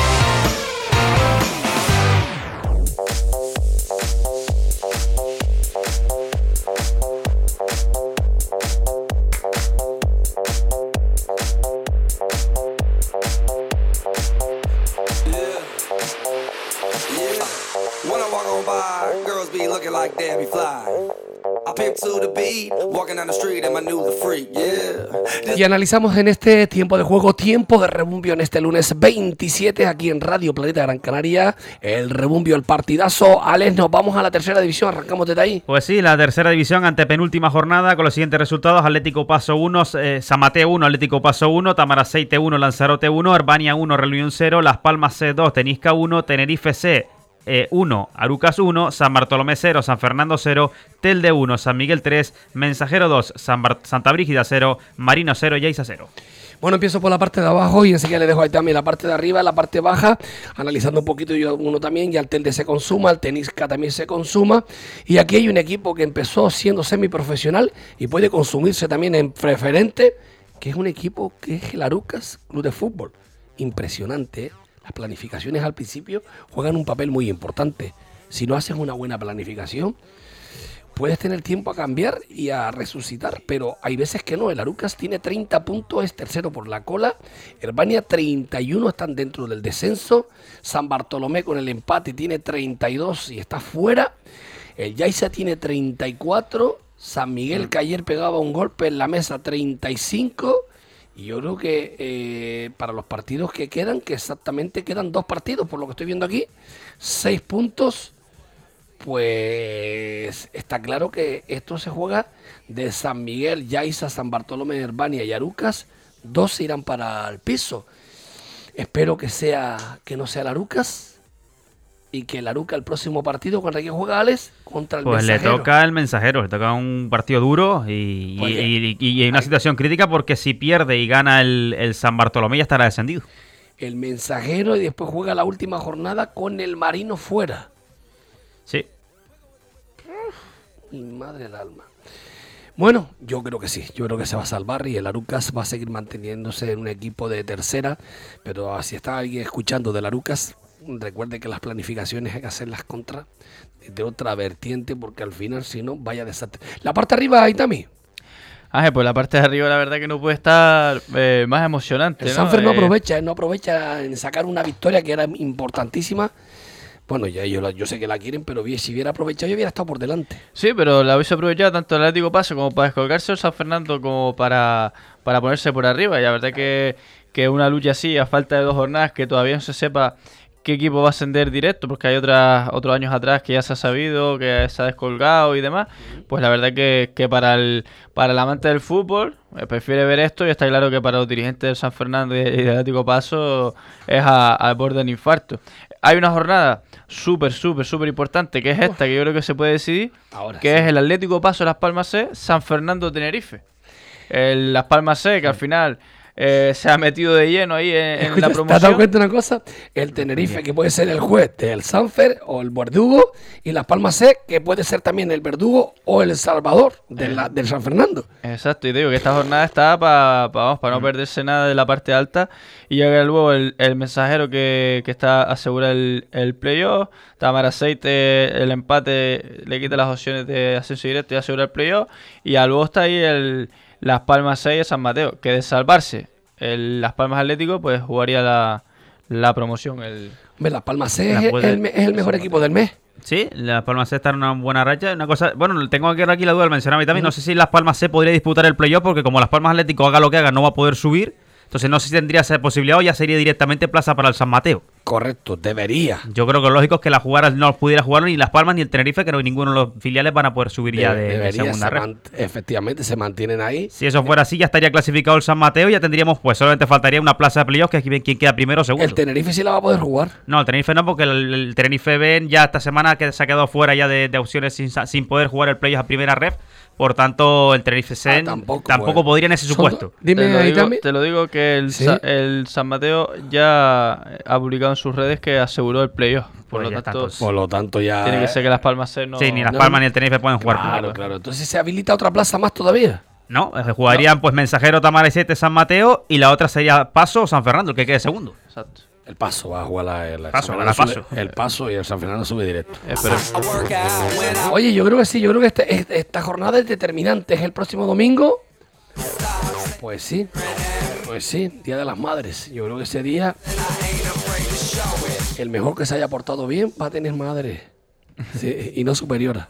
Y analizamos en este tiempo de juego, tiempo de rebumbio en este lunes 27 aquí en Radio Planeta Gran Canaria. El rebumbio, el partidazo. Alex, nos vamos a la tercera división, arrancamos desde ahí. Pues sí, la tercera división ante penúltima jornada con los siguientes resultados: Atlético Paso 1, San Mateo 1, Atlético Paso 1, Tamaraceite 1, Lanzarote 1, Herbania 1, Reunión 0, Las Palmas C 2, Tenisca 1, Tenerife C 1, Arucas 1, San Bartolomé 0, San Fernando 0, Telde 1, San Miguel 3, Mensajero 2, Santa Brígida 0, Marino 0, Yaiza 0. Bueno, empiezo por la parte de abajo y enseguida le dejo ahí también la parte de arriba, la parte baja, analizando un poquito yo uno también. Ya el Telde se consuma, el Tenisca también se consuma. Y aquí hay un equipo que empezó siendo semiprofesional y puede consumirse también en preferente, que es un equipo que es el Arucas Club de Fútbol. Impresionante, ¿eh? Las planificaciones al principio juegan un papel muy importante. Si no haces una buena planificación, puedes tener tiempo a cambiar y a resucitar, pero hay veces que no. El Arucas tiene 30 puntos, es tercero por la cola. Herbania 31, están dentro del descenso. San Bartolomé con el empate tiene 32 y está fuera. El Yaiza tiene 34. San Miguel, que ayer pegaba un golpe en la mesa, 35. Y yo creo que para los partidos que quedan, que exactamente quedan 2 partidos, por lo que estoy viendo aquí, 6 puntos, pues está claro que esto se juega de San Miguel, Yaiza, San Bartolomé, Herbania y Arucas. 2 se irán para el piso. Espero que no sea el Arucas y que el Aruca el próximo partido, ¿contra quién juega, Alex? Contra el Mensajero. Pues le toca el Mensajero, le toca un partido duro y una situación crítica, porque si pierde y gana el San Bartolomé ya estará descendido. El Mensajero, y después juega la última jornada con el Marino fuera. Sí. Mi madre del alma. Bueno, yo creo que sí, yo creo que se va a salvar y el Arucas va a seguir manteniéndose en un equipo de tercera, pero si está alguien escuchando del Arucas, recuerde que las planificaciones hay que hacerlas de otra vertiente, porque al final, si no, vaya desastre. La parte de arriba, Itami. Pues la parte de arriba la verdad que no puede estar más emocionante, El ¿no? Sanfer no aprovecha en sacar una victoria que era importantísima. Bueno, ya yo sé que la quieren, pero si hubiera aprovechado, yo hubiera estado por delante. Sí, pero la hubiese aprovechado tanto el Atlético Paso como para descolgarse el San Fernando, como para ponerse por arriba. Y la verdad que una lucha así, a falta de 2 jornadas, que todavía no se sepa qué equipo va a ascender directo, porque hay otros años atrás que ya se ha sabido, que se ha descolgado y demás. Pues la verdad que para el amante del fútbol prefiere ver esto, y está claro que para los dirigentes del San Fernando y del Atlético Paso es al borde del infarto. hay una jornada súper importante, que es esta, que yo creo que se puede decidir, Ahora que sí. es el Atlético Paso Las Palmas C, San Fernando Tenerife. El Las Palmas C, que al final se ha metido de lleno ahí en Escucha, la ¿te has promoción. dado cuenta de una cosa? El Tenerife, que puede ser el juez del Sanfer o el Verdugo, y Las Palmas C, que puede ser también el Verdugo o el Salvador del San Fernando. Exacto, y te digo que esta jornada está para no perderse nada de la parte alta. Y llega luego el Mensajero que está asegura el playoff. Tamar Aceite, el empate le quita las opciones de ascenso directo y asegura el playoff. Y luego está ahí Las Palmas 6 de San Mateo, que de salvarse Las Palmas Atlético, pues jugaría la promoción. Las Palmas C es el mejor equipo del mes. Sí, Las Palmas C está en una buena racha. Una cosa, bueno, tengo aquí la duda al mencionar a mí también. No sé si Las Palmas C podría disputar el playoff, porque como Las Palmas Atlético haga lo que haga, no va a poder subir. Entonces no sé si tendría esa posibilidad o ya sería directamente plaza para el San Mateo. Correcto, debería. Yo creo que lo lógico es que no pudiera jugar ni Las Palmas ni el Tenerife, que ninguno de los filiales van a poder subir ya de segunda red. Efectivamente, se mantienen ahí. Si eso fuera así, ya estaría clasificado el San Mateo y ya tendríamos, pues solamente faltaría una plaza de playoff, que es quien queda primero o segundo. ¿El Tenerife sí la va a poder jugar? No, el Tenerife no, porque el Tenerife ven ya esta semana que se ha quedado fuera ya de opciones sin poder jugar el playoff a primera red. Por tanto, el Tenerife Sen tampoco podría en ese supuesto. Te lo digo que el San Mateo ya ha publicado en sus redes que aseguró el playoff. Por lo tanto ya... Tiene que ser que Las Palmas C no... Sí, ni Las Palmas ni el Tenerife pueden jugar. Claro. Entonces se habilita otra plaza más todavía. No, jugarían pues Mensajero, Tamara y 7, San Mateo, y la otra sería Paso o San Fernando, el que quede segundo. Exacto. El Paso va a jugar el Paso y el San Fernando sube directo. Oye, yo creo que sí, esta jornada es determinante. Es el próximo domingo. Pues sí, Día de las Madres. Yo creo que ese día el mejor que se haya portado bien va a tener madre. Sí, y no superiora.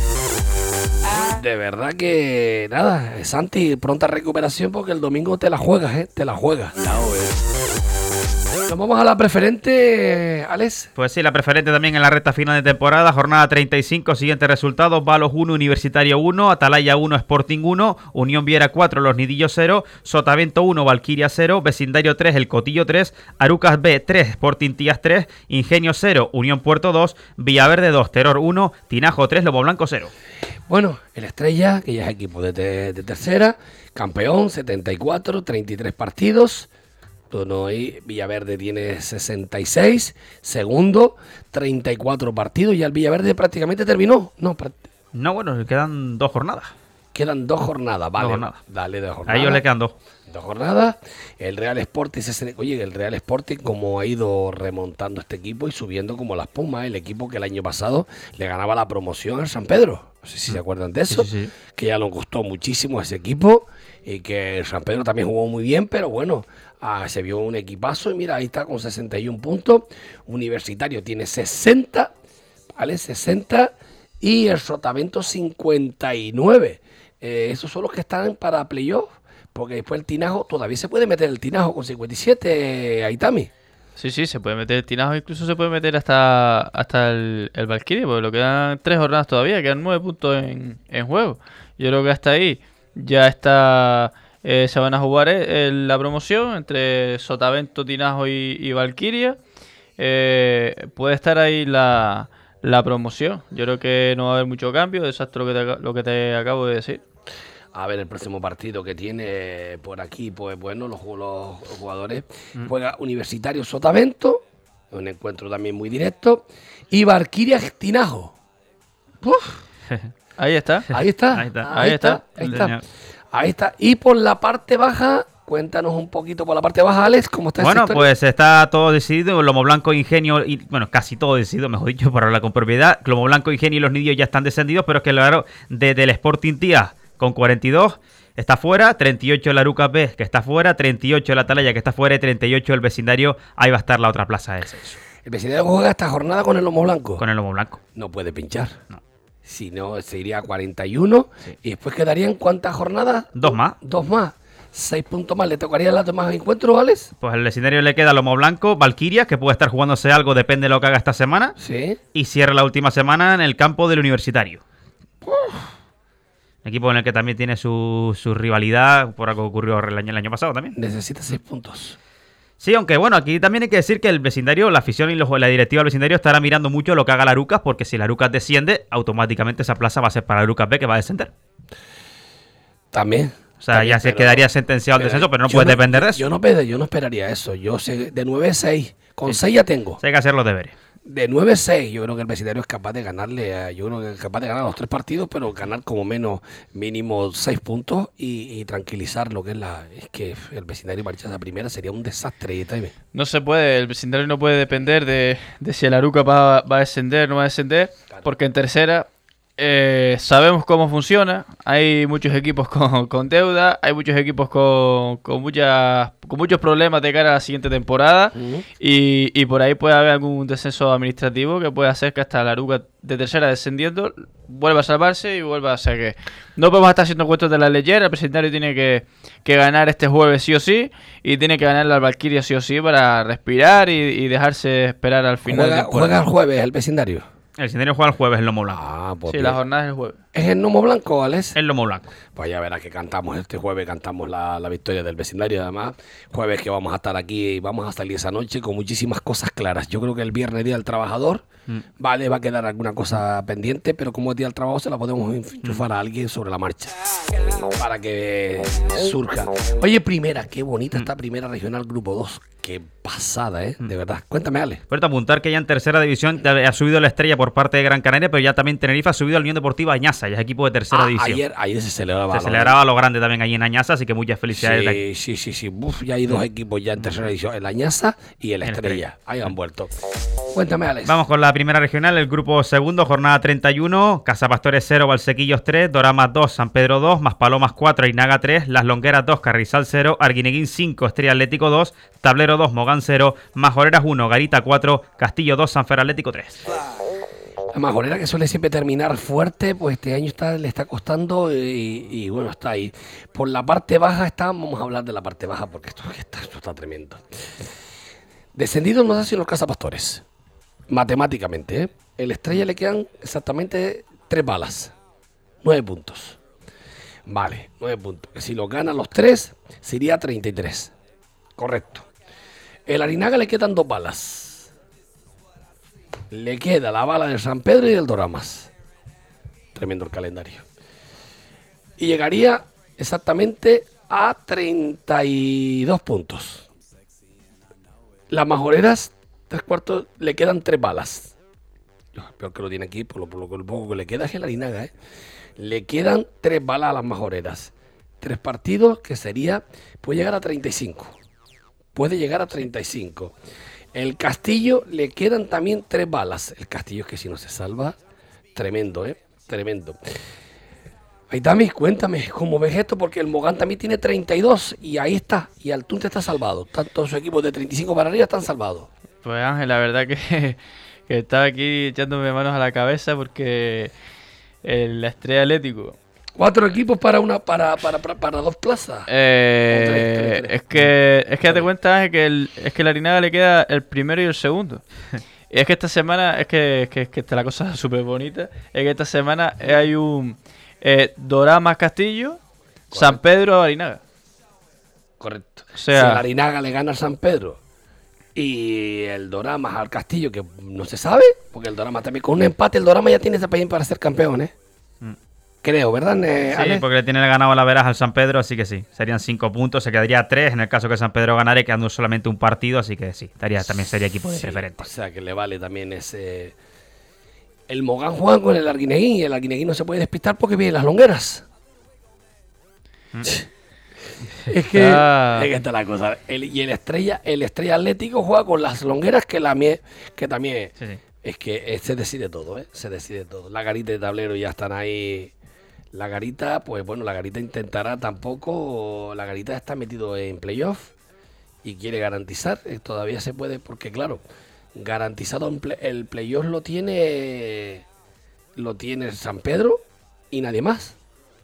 De verdad que nada, Santi, pronta recuperación, porque el domingo te la juegas, te la juegas. Nos vamos a la preferente, Alex. Pues sí, la preferente también en la recta final de temporada, jornada 35, siguientes resultados: Balos 1, Universitario 1, Atalaya 1, Sporting 1, Unión Viera 4, Los Nidillos 0, Sotavento 1, Valquiria 0, Vecindario 3, El Cotillo 3, Arucas B 3, Sporting Tías 3, Ingenio 0, Unión Puerto 2, Villaverde 2, Terror 1, Tinajo 3, Lobo Blanco 0. Bueno, el Estrella, que ya es equipo de tercera, campeón, 74, 33 partidos. Villaverde tiene 66, segundo, 34 partidos, y el Villaverde prácticamente terminó. No, bueno, quedan 2 jornadas. Quedan 2 jornadas, vale. 2 jornadas. Dale, 2 jornadas. A ellos le quedan 2. 2 jornadas. El Real Sporting, el Real Sporting como ha ido remontando este equipo y subiendo como las Pumas, el equipo que el año pasado le ganaba la promoción al San Pedro. No sé si se acuerdan de eso, sí. Que ya nos costó muchísimo a ese equipo, y que el San Pedro también jugó muy bien, pero bueno, se vio un equipazo, y mira, ahí está con 61 puntos. Universitario tiene 60, ¿vale? 60, y el Sotavento 59. Esos son los que están para playoff, porque después el Tinajo, todavía se puede meter el Tinajo con 57, Aitami. Sí, se puede meter el Tinajo, incluso se puede meter hasta el Valkyrie, porque lo quedan 3 jornadas todavía, quedan 9 puntos en juego. Yo creo que hasta ahí ya está, se van a jugar la promoción entre Sotavento, Tinajo y Valkyria. Puede estar ahí la promoción. Yo creo que no va a haber mucho cambio, exacto lo que te acabo de decir. A ver, el próximo partido que tiene por aquí, pues bueno, los jugadores juega Universitario Sotavento, un encuentro también muy directo, y Valkyria Tinajo. Ahí está. Ahí está. Y por la parte baja, cuéntanos un poquito por la parte baja, Alex, ¿cómo está? Bueno, pues está todo decidido. Lomo Blanco, Ingenio, y bueno, casi todo decidido, mejor dicho, para hablar con propiedad. Lomo Blanco, Ingenio y Los Nidillos ya están descendidos, pero es que claro, desde el Sporting Tías con 42 está fuera, 38 el Arucas B, que está fuera, 38 el Atalaya, que está fuera, y 38 el Vecindario. Ahí va a estar la otra plaza de descenso. El Vecindario juega esta jornada con el Lomo Blanco. Con el Lomo Blanco. No puede pinchar. No. Si no, se iría a 41. Sí. Y después quedarían ¿cuántas jornadas? 2 más. 2 más. 6 puntos más. ¿Le tocarían las demás encuentros, Alex? Pues el Vecindario le queda Lomo Blanco, Valkyria, que puede estar jugándose algo, depende de lo que haga esta semana. Sí. Y cierra la última semana en el campo del Universitario. Equipo en el que también tiene su rivalidad por algo que ocurrió el año pasado también. Necesita 6 puntos. Sí, aunque bueno, aquí también hay que decir que el vecindario, la afición y la directiva del vecindario estará mirando mucho lo que haga la Arucas, porque si la Arucas desciende, automáticamente esa plaza va a ser para la Arucas B, que va a descender. También. O sea, también, ya se quedaría sentenciado el descenso, pero no puede depender de eso. Yo no esperaría eso. Yo sé, de 9-6, con 6 ya tengo. Hay que hacer los deberes. De 9-6, yo creo que el vecindario es capaz de ganarle, yo creo que es capaz de ganar los 3 partidos, pero ganar como mínimo 6 puntos y tranquilizar lo que es que el vecindario marchase a primera sería un desastre. No se puede, el vecindario no puede depender de si el Aruca va a descender o no va a descender, porque en tercera sabemos cómo funciona. Hay muchos equipos con deuda, hay muchos equipos con muchos problemas de cara a la siguiente temporada. Y por ahí puede haber algún descenso administrativo que puede hacer que hasta la Aruca de tercera descendiendo vuelva a salvarse y vuelva a ser que no podemos estar haciendo cuentos de la leyera. El vecindario tiene que ganar este jueves sí o sí, y tiene que ganar la Valquiria sí o sí para respirar y dejarse esperar al final. ¿Juega el jueves el vecindario? El vecindario juega el jueves el Lomo Blanco. Sí, la jornada es el jueves. ¿Es el Lomo Blanco, Alex? El Lomo Blanco. Pues ya verás que cantamos este jueves, cantamos la victoria del vecindario. Además, jueves que vamos a estar aquí y vamos a salir esa noche con muchísimas cosas claras. Yo creo que el viernes, Día del Trabajador, vale, va a quedar alguna cosa pendiente, pero como es Día del Trabajo se la podemos enchufar a alguien sobre la marcha para que surja. Oye, primera, qué bonita esta primera regional Grupo 2. Qué pasada, de verdad. Cuéntame, Ale. Puedo apuntar que ya en tercera división ha subido la Estrella por parte de Gran Canaria, pero ya también Tenerife ha subido a la Unión Deportiva Añaza, ya es equipo de tercera división. Ayer se celebraba. Se celebraba lo grande también allí en Añaza, así que muchas felicidades. Sí. Ya hay 2 equipos ya en tercera división, el Añaza y el Estrella. Ahí han vuelto. Cuéntame, Alex. Vamos con la primera regional, el grupo segundo, jornada 31, Casa Pastores 0, Valsequillos 3, Doramas 2, San Pedro 2, Maspalomas 4, Ainaga 3, Las Longueras 2, Carrizal 0, Arguineguín 5, Estrella Atlético 2, Tablero 2, Mogán 0, Majoreras 1, Garita 4, Castillo 2, Sanfer Atlético 3. La Majorera, que suele siempre terminar fuerte, pues este año le está costando y bueno, está ahí. Por la parte baja vamos a hablar de la parte baja porque esto está tremendo. Descendidos nos hacen los Cazapastores, matemáticamente. El Estrella le quedan exactamente 3 balas, 9 puntos. Vale, 9 puntos. Si los ganan los 3, sería 33. Correcto. El Arinaga le quedan 2 balas. Le queda la bala del San Pedro y del Doramas. Tremendo el calendario. Y llegaría exactamente a 32 puntos. Las Majoreras, 3/4, le quedan 3 balas. Peor que lo tiene aquí, por lo poco que le queda es el Arinaga, Le quedan 3 balas a las Majoreras. 3 partidos que puede llegar a 35. Puede llegar a 35. El Castillo le quedan también 3 balas. El Castillo es que si no se salva, tremendo, tremendo. Aitami, cuéntame cómo ves esto, porque el Mogán también tiene 32 y ahí está. Y Altunte está salvado. Tanto su equipo de 35 para arriba están salvados. Pues Ángel, la verdad que estaba aquí echándome manos a la cabeza porque la Estrella Atlético... 4 equipos para 2 plazas. Es que date cuenta que el Arinaga le queda el primero y el segundo. Y es que esta semana, es que está la cosa súper bonita. Es que esta semana hay un Doramas Castillo, correcto. San Pedro Arinaga. Correcto. O sea, si el Arinaga le gana al San Pedro y el Doramas al Castillo, que no se sabe, porque el Doramas también con un empate, el Doramas ya tiene ese país para ser campeón, Creo, ¿verdad? Sí, porque le tiene el ganado a la veras al San Pedro, así que sí. Serían 5 puntos, se quedaría 3 en el caso que San Pedro ganara, quedando solamente un partido, así que sí, también sería equipo de preferente. O sea, que le vale también ese... El Mogán juega con el Arguineguín y el Arguineguín no se puede despistar porque viene las Longueras. Es que está la cosa. Y el Estrella Atlético juega con las Longueras que también... Sí. Es que se decide todo, Se decide todo. La Garita y Tablero ya están ahí... La Garita, pues bueno, la Garita intentará tampoco... La Garita está metido en playoff y quiere garantizar. Todavía se puede, porque claro, garantizado el playoff lo tiene San Pedro y nadie más.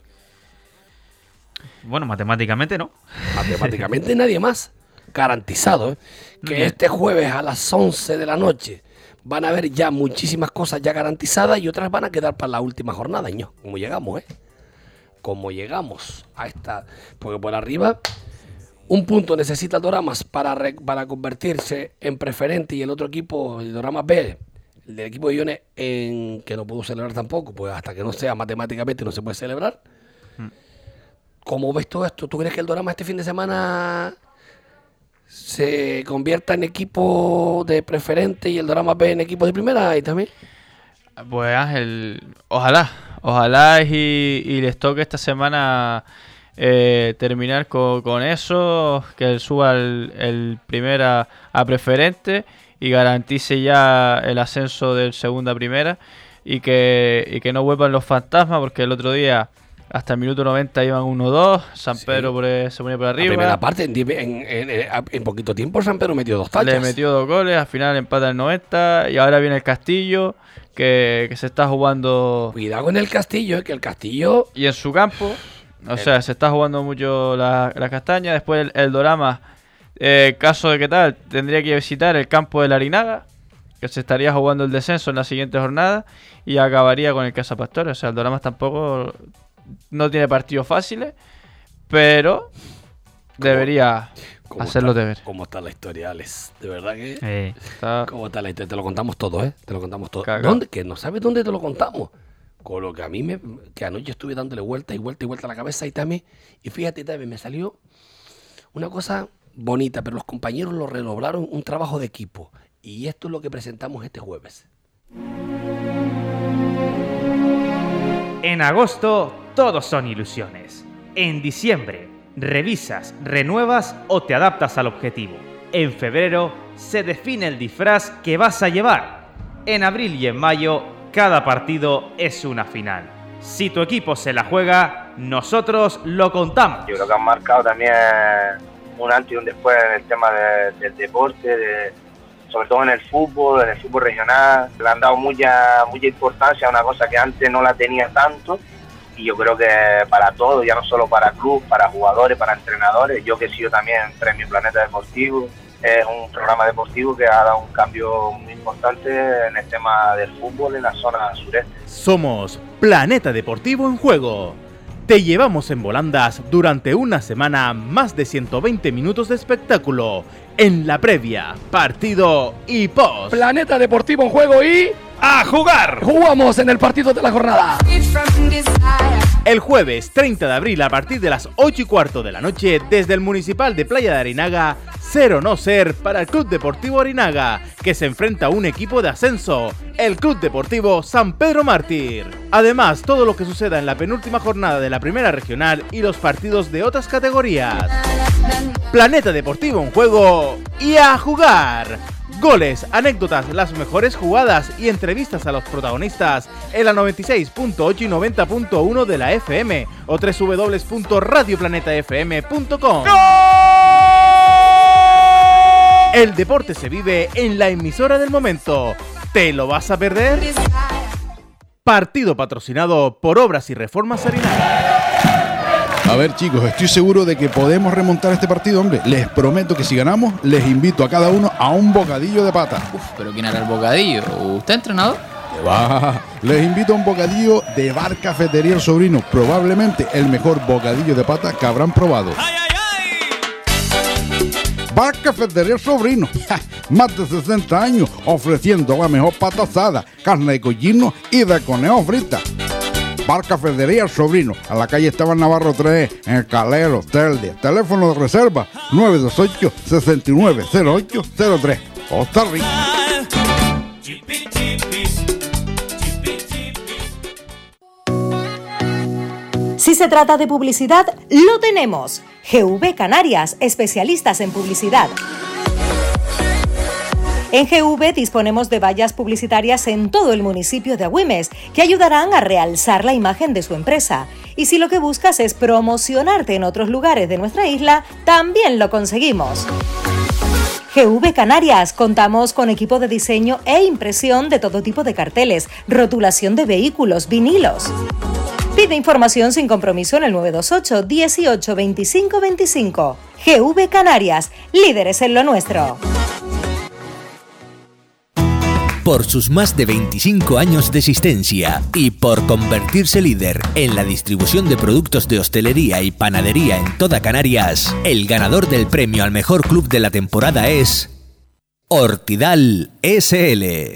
Bueno, matemáticamente no. Matemáticamente nadie más. Garantizado, Que este jueves a las 11 de la noche van a haber ya muchísimas cosas ya garantizadas y otras van a quedar para la última jornada, como llegamos, Como llegamos a esta... Porque por arriba, un punto necesita el Doramas para convertirse en preferente y el otro equipo, el Doramas B, el del equipo de Iones, en que no pudo celebrar tampoco, pues hasta que no sea matemáticamente no se puede celebrar. ¿Cómo ves todo esto? ¿Tú crees que el Doramas este fin de semana se convierta en equipo de preferente y el Doramas B en equipo de primera y también? Pues Ángel, ojalá y les toque esta semana terminar con eso, que él suba el primera a preferente y garantice ya el ascenso del segunda a primera y que no vuelvan los fantasmas, porque el otro día hasta el minuto 90 iban 1-2, San Pedro se ponía por arriba. La primera parte, en poquito tiempo San Pedro metió 2 tachas. Le metió 2 goles, al final empata el 90 y ahora viene el Castillo, que se está jugando... Cuidado con el Castillo, que el Castillo... Y en su campo, se está jugando mucho la castaña. Después el Doramas, caso de que tal, tendría que visitar el campo de Larinaga, que se estaría jugando el descenso en la siguiente jornada y acabaría con el Casa Pastores. O sea, el Doramas tampoco... No tiene partidos fáciles, pero debería hacer los deberes. ¿Cómo está la historia, Alex? De verdad que... ¿Cómo está la historia? Te lo contamos todo, ¿eh? Te lo contamos todo. ¿Dónde? Que no sabes dónde te lo contamos. Con lo que a mí que anoche estuve dándole vuelta y vuelta y vuelta a la cabeza y también... Y fíjate, también me salió una cosa bonita, pero los compañeros lo relograron, un trabajo de equipo. Y esto es lo que presentamos este jueves. En agosto, todos son ilusiones. En diciembre, revisas, renuevas o te adaptas al objetivo. En febrero, se define el disfraz que vas a llevar. En abril y en mayo, cada partido es una final. Si tu equipo se la juega, nosotros lo contamos. Yo creo que han marcado también un antes y un después en el tema del deporte, sobre todo en el fútbol regional. Le han dado mucha importancia a una cosa que antes no la tenía tanto, y yo creo que para todos, ya no solo para club, para jugadores, para entrenadores. Yo que he sido también Premio Planeta Deportivo, es un programa deportivo que ha dado un cambio muy importante en el tema del fútbol en la zona sureste. Somos Planeta Deportivo en Juego. Te llevamos en volandas durante una semana más de 120 minutos de espectáculo en la previa, partido y post. Planeta Deportivo en Juego y... ¡a jugar! ¡Jugamos en el partido de la jornada! El jueves 30 de abril a partir de las 8:15 de la noche desde el Municipal de Playa de Arinaga, ser o no ser para el Club Deportivo Arinaga, que se enfrenta a un equipo de ascenso, el Club Deportivo San Pedro Mártir. Además, todo lo que suceda en la penúltima jornada de la Primera Regional y los partidos de otras categorías. Planeta Deportivo en Juego y a jugar. Goles, anécdotas, las mejores jugadas y entrevistas a los protagonistas en la 96.8 y 90.1 de la FM o www.radioplanetafm.com. El deporte se vive en la emisora del momento. ¿Te lo vas a perder? Partido patrocinado por Obras y Reformas Arinaga. A ver, chicos, estoy seguro de que podemos remontar este partido, hombre. Les prometo que si ganamos, les invito a cada uno a un bocadillo de pata. ¿Pero quién hará el bocadillo? ¿Usted, entrenador? ¿Qué va? Les invito a un bocadillo de Bar Cafetería El Sobrino. Probablemente el mejor bocadillo de pata que habrán probado. Bar Cafetería El Sobrino. Más de 60 años ofreciendo la mejor pata asada, carne de collino y de conejo frita. Bar Cafetería El Sobrino, a la calle Esteban Navarro 3, en el Calero, Telde. Teléfono de reserva 928-690803. Costa Rica. Si se trata de publicidad, lo tenemos. GV Canarias, especialistas en publicidad. En GV disponemos de vallas publicitarias en todo el municipio de Agüimes que ayudarán a realzar la imagen de su empresa. Y si lo que buscas es promocionarte en otros lugares de nuestra isla, también lo conseguimos. GV Canarias, contamos con equipo de diseño e impresión de todo tipo de carteles, rotulación de vehículos, vinilos. Pide información sin compromiso en el 928 18 25 25. GV Canarias, líderes en lo nuestro. Por sus más de 25 años de existencia y por convertirse líder en la distribución de productos de hostelería y panadería en toda Canarias, el ganador del premio al mejor club de la temporada es Ortidal SL.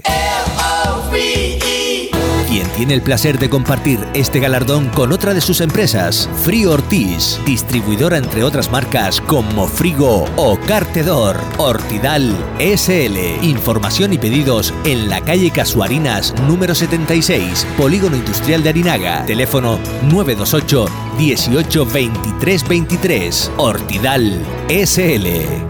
Quien tiene el placer de compartir este galardón con otra de sus empresas, Frío Ortiz, distribuidora entre otras marcas como Frigo o Cartedor. Ortidal SL. Información y pedidos en la calle Casuarinas número 76, Polígono Industrial de Arinaga. Teléfono 928 18 23 23. Ortidal SL.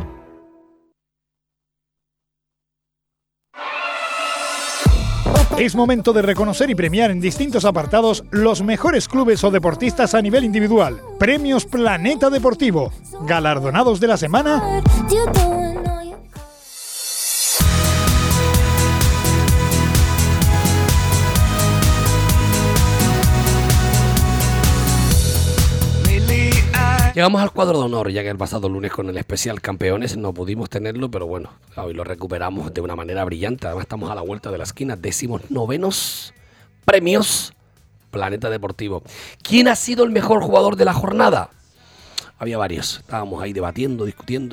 Es momento de reconocer y premiar en distintos apartados los mejores clubes o deportistas a nivel individual. Premios Planeta Deportivo. Galardonados de la semana. Llegamos al cuadro de honor, ya que el pasado lunes con el especial Campeones no pudimos tenerlo, pero bueno, hoy lo recuperamos de una manera brillante. Además estamos a la vuelta de la esquina, 19º premios Planeta Deportivo. ¿Quién ha sido el mejor jugador de la jornada? Había varios, estábamos ahí debatiendo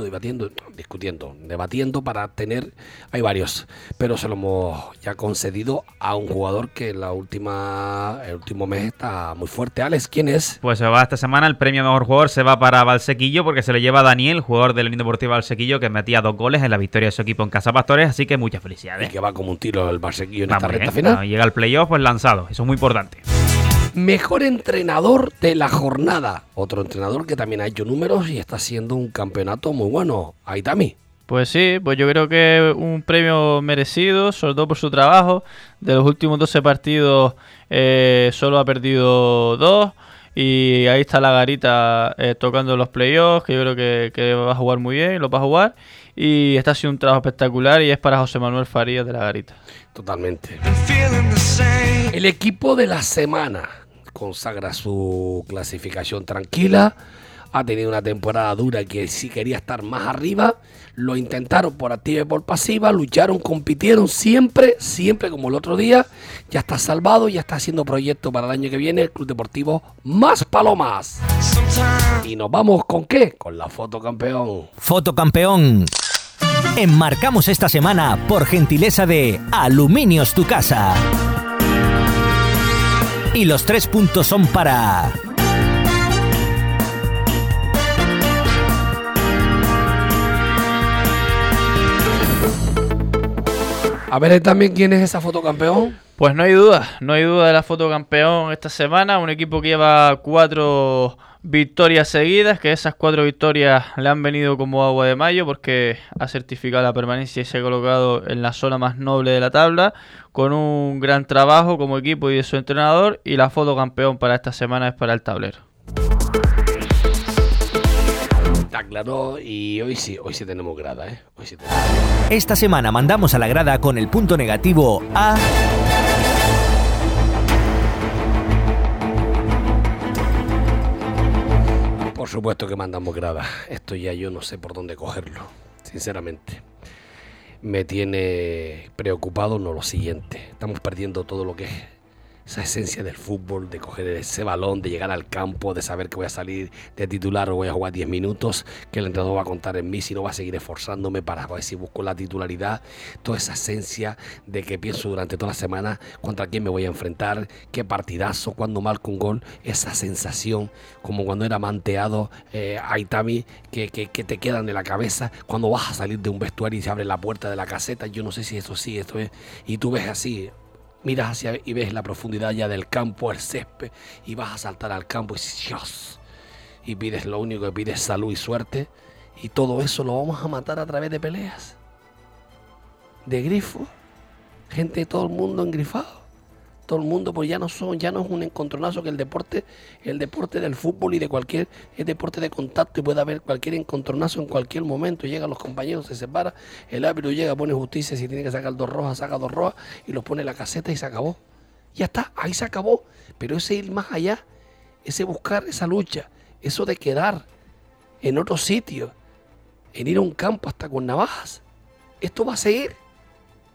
para tener, hay varios, pero se lo hemos ya concedido a un jugador que el último mes está muy fuerte. Alex, ¿quién es? Pues se va esta semana, el premio mejor jugador se va para Valsequillo, porque se le lleva a Daniel, jugador de la Unión Deportiva Valsequillo, que metía 2 goles en la victoria de su equipo en Casa Pastores, así que muchas felicidades. Y que va como un tiro el Valsequillo en esta recta final. No, llega al playoff pues lanzado, eso es muy importante. Mejor entrenador de la jornada. Otro entrenador que también ha hecho números y está haciendo un campeonato muy bueno. Aitami. Pues sí, pues yo creo que un premio merecido, sobre todo por su trabajo. De los últimos 12 partidos solo ha perdido 2. Y ahí está la Garita tocando los playoffs, que yo creo que va a jugar muy bien, lo va a jugar. Y está haciendo un trabajo espectacular y es para José Manuel Farías de la Garita. Totalmente. El equipo de la semana consagra su clasificación tranquila. Ha tenido una temporada dura que sí quería estar más arriba. Lo intentaron por activa y por pasiva. Lucharon, compitieron siempre como el otro día. Ya está salvado, ya está haciendo proyecto para el año que viene. El Club Deportivo Más Palomas. ¿Y nos vamos con qué? Con la foto campeón. Foto campeón. Enmarcamos esta semana por gentileza de Aluminios Tu Casa. Y los 3 puntos son para... A ver también quién es esa foto campeón. Pues no hay duda de la foto campeón esta semana. Un equipo que lleva 4 victorias seguidas, que esas 4 victorias le han venido como agua de mayo porque ha certificado la permanencia y se ha colocado en la zona más noble de la tabla con un gran trabajo como equipo y de su entrenador, y la foto campeón para esta semana es para el tablero. Está claro, y hoy sí tenemos grada, ¿eh? Hoy sí tenemos. Esta semana mandamos a la grada con el punto negativo a... Por supuesto que mandamos grada. Esto ya yo no sé por dónde cogerlo, sinceramente. Me tiene preocupado lo siguiente. Estamos perdiendo todo lo que es esa esencia del fútbol, de coger ese balón, de llegar al campo, de saber que voy a salir de titular o voy a jugar 10 minutos, que el entrenador va a contar en mí, si no va a seguir esforzándome para ver si busco la titularidad. Toda esa esencia de que pienso durante toda la semana contra quién me voy a enfrentar, qué partidazo, cuando marco un gol, esa sensación como cuando era manteado Aitami, que te quedan en la cabeza cuando vas a salir de un vestuario y se abre la puerta de la caseta. Yo no sé si esto es, y tú ves así, miras hacia y ves la profundidad ya del campo, el césped, y vas a saltar al campo y dices, Dios, y pides, lo único que pides, salud y suerte, y todo eso lo vamos a matar a través de peleas, de grifo, gente, todo el mundo engrifado, todo el mundo, pues ya no es un encontronazo, que el deporte del fútbol y de cualquier, es deporte de contacto y puede haber cualquier encontronazo en cualquier momento. Llegan los compañeros, se separa, el árbitro llega, pone justicia, si tiene que sacar 2 rojas, saca 2 rojas y los pone en la caseta y se acabó. Ya está, ahí se acabó. Pero ese ir más allá, ese buscar esa lucha, eso de quedar en otro sitio, en ir a un campo hasta con navajas, esto va a seguir.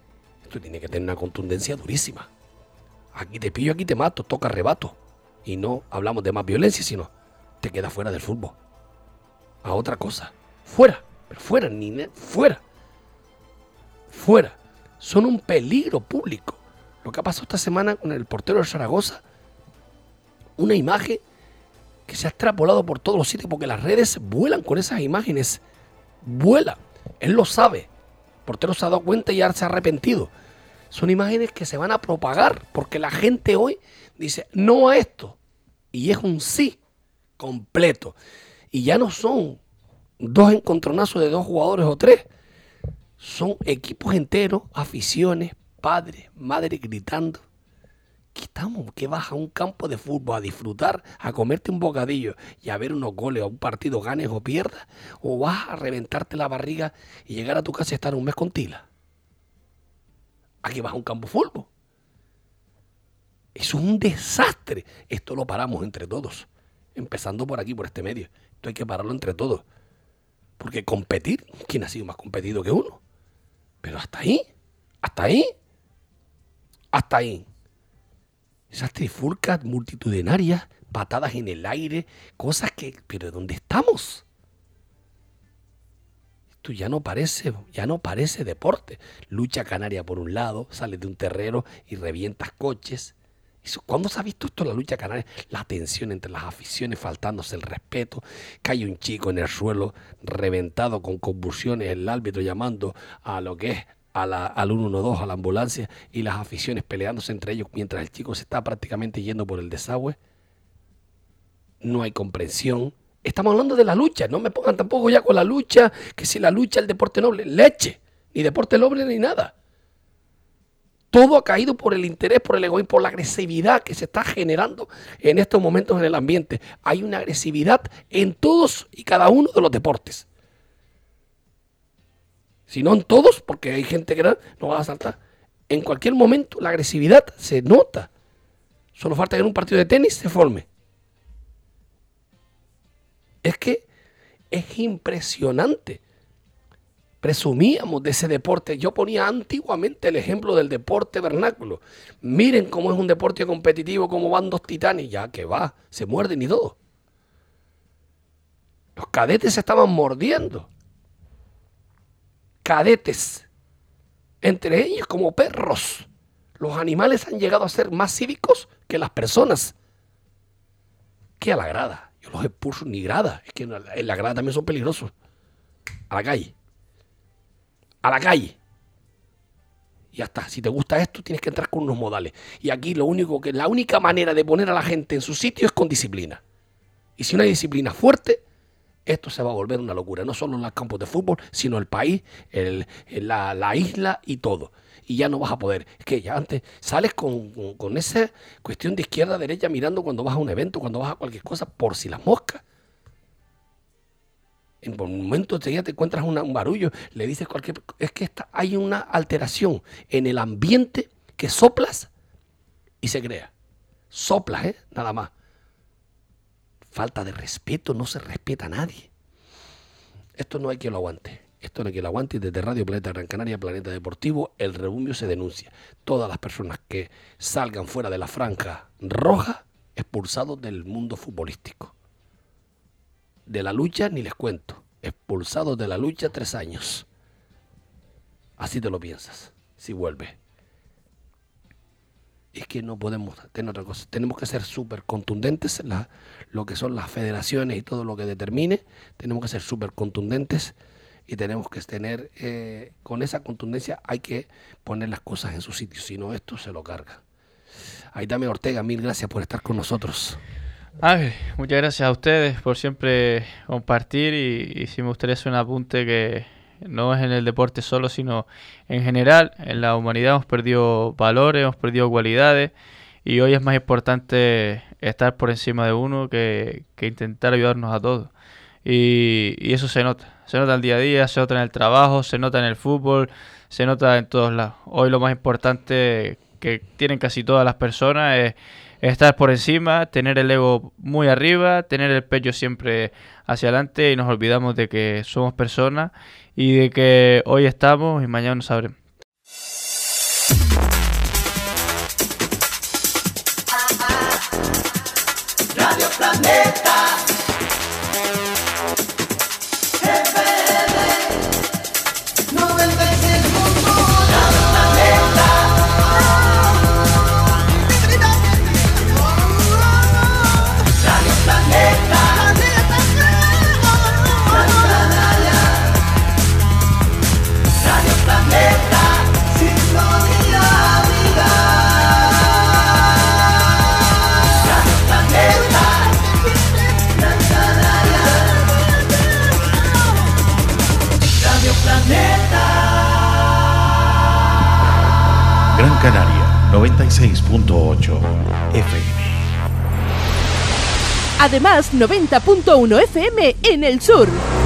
Esto tiene que tener una contundencia durísima. Aquí te pillo, aquí te mato, toca arrebato. Y no hablamos de más violencia, sino te quedas fuera del fútbol. A otra cosa. Fuera. Pero fuera, fuera. Fuera. Son un peligro público. Lo que ha pasado esta semana con el portero de Zaragoza. Una imagen que se ha extrapolado por todos los sitios porque las redes vuelan con esas imágenes. Vuela. Él lo sabe. El portero se ha dado cuenta y ya se ha arrepentido. Son imágenes que se van a propagar porque la gente hoy dice no a esto. Y es un sí completo. Y ya no son 2 encontronazos de 2 jugadores o 3. Son equipos enteros, aficiones, padres, madres gritando. ¿Qué estamos? ¿Qué vas a un campo de fútbol a disfrutar, a comerte un bocadillo y a ver unos goles a un partido, ganes o pierdas? ¿O vas a reventarte la barriga y llegar a tu casa y estar un mes con tila? Aquí vas a un campo de fútbol. Eso es un desastre. Esto lo paramos entre todos. Empezando por aquí, por este medio. Esto hay que pararlo entre todos. Porque competir, ¿quién ha sido más competido que uno? Pero hasta ahí. Hasta ahí. Hasta ahí. Esas trifulcas multitudinarias, patadas en el aire, cosas que... ¿Pero dónde estamos? Esto ya no parece deporte. Lucha canaria por un lado, sales de un terreno y revientas coches. ¿Cuándo se ha visto esto en la lucha canaria? La tensión entre las aficiones, faltándose el respeto. Cae un chico en el suelo, reventado con convulsiones, el árbitro llamando a lo que es al 112, a la ambulancia, y las aficiones peleándose entre ellos mientras el chico se está prácticamente yendo por el desagüe. No hay comprensión. Estamos hablando de la lucha, no me pongan tampoco ya con la lucha, que si la lucha es el deporte noble, leche, ni deporte noble ni nada. Todo ha caído por el interés, por el egoísmo, por la agresividad que se está generando en estos momentos en el ambiente. Hay una agresividad en todos y cada uno de los deportes. Si no en todos, porque hay gente que no va a saltar. En cualquier momento la agresividad se nota. Solo falta que en un partido de tenis se forme. Es que es impresionante. Presumíamos de ese deporte. Yo ponía antiguamente el ejemplo del deporte vernáculo. Miren cómo es un deporte competitivo, cómo van 2 titanes. Ya que va, se muerden y todo. Los cadetes se estaban mordiendo. Cadetes. Entre ellos como perros. Los animales han llegado a ser más cívicos que las personas. Que a la grada. Yo los expulso ni grada. Es que en la grada también son peligrosos. A la calle. A la calle. Y ya está. Si te gusta esto, tienes que entrar con unos modales. Y aquí la única manera de poner a la gente en su sitio es con disciplina. Y si no hay disciplina fuerte, esto se va a volver una locura. No solo en los campos de fútbol, sino el país, la isla y todo. Y ya no vas a poder. Es que ya antes sales con esa cuestión de izquierda a derecha mirando cuando vas a un evento, cuando vas a cualquier cosa, por si las moscas. En un momento ya te encuentras un barullo, le dices cualquier... Es que hay una alteración en el ambiente que soplas y se crea. Soplas, nada más. Falta de respeto, no se respeta a nadie. Esto no hay quien lo aguante. Esto no hay quien lo aguante. Y desde Radio Planeta Gran Canaria, Planeta Deportivo, el rebumbio se denuncia. Todas las personas que salgan fuera de la franja roja, expulsados del mundo futbolístico. De la lucha ni les cuento. Expulsados de la lucha 3 años. Así te lo piensas, si vuelves. Es que no podemos tener otra cosa. Tenemos que ser súper contundentes. Lo que son las federaciones y todo lo que determine. Tenemos que ser súper contundentes. Y tenemos que tener, con esa contundencia hay que poner las cosas en su sitio. Si no, esto se lo carga. Aitame Ortega, 1000 gracias por estar con nosotros. Muchas gracias a ustedes por siempre compartir y sí me gustaría hacer un apunte que no es en el deporte solo, sino en general. En la humanidad hemos perdido valores, hemos perdido cualidades y hoy es más importante estar por encima de uno que intentar ayudarnos a todos. Y eso se nota al día a día, se nota en el trabajo, se nota en el fútbol, se nota en todos lados. Hoy lo más importante que tienen casi todas las personas es estar por encima, tener el ego muy arriba, tener el pecho siempre hacia adelante y nos olvidamos de que somos personas y de que hoy estamos y mañana no sabremos. Gran Canaria 96.8 FM. Además, 90.1 FM en el sur.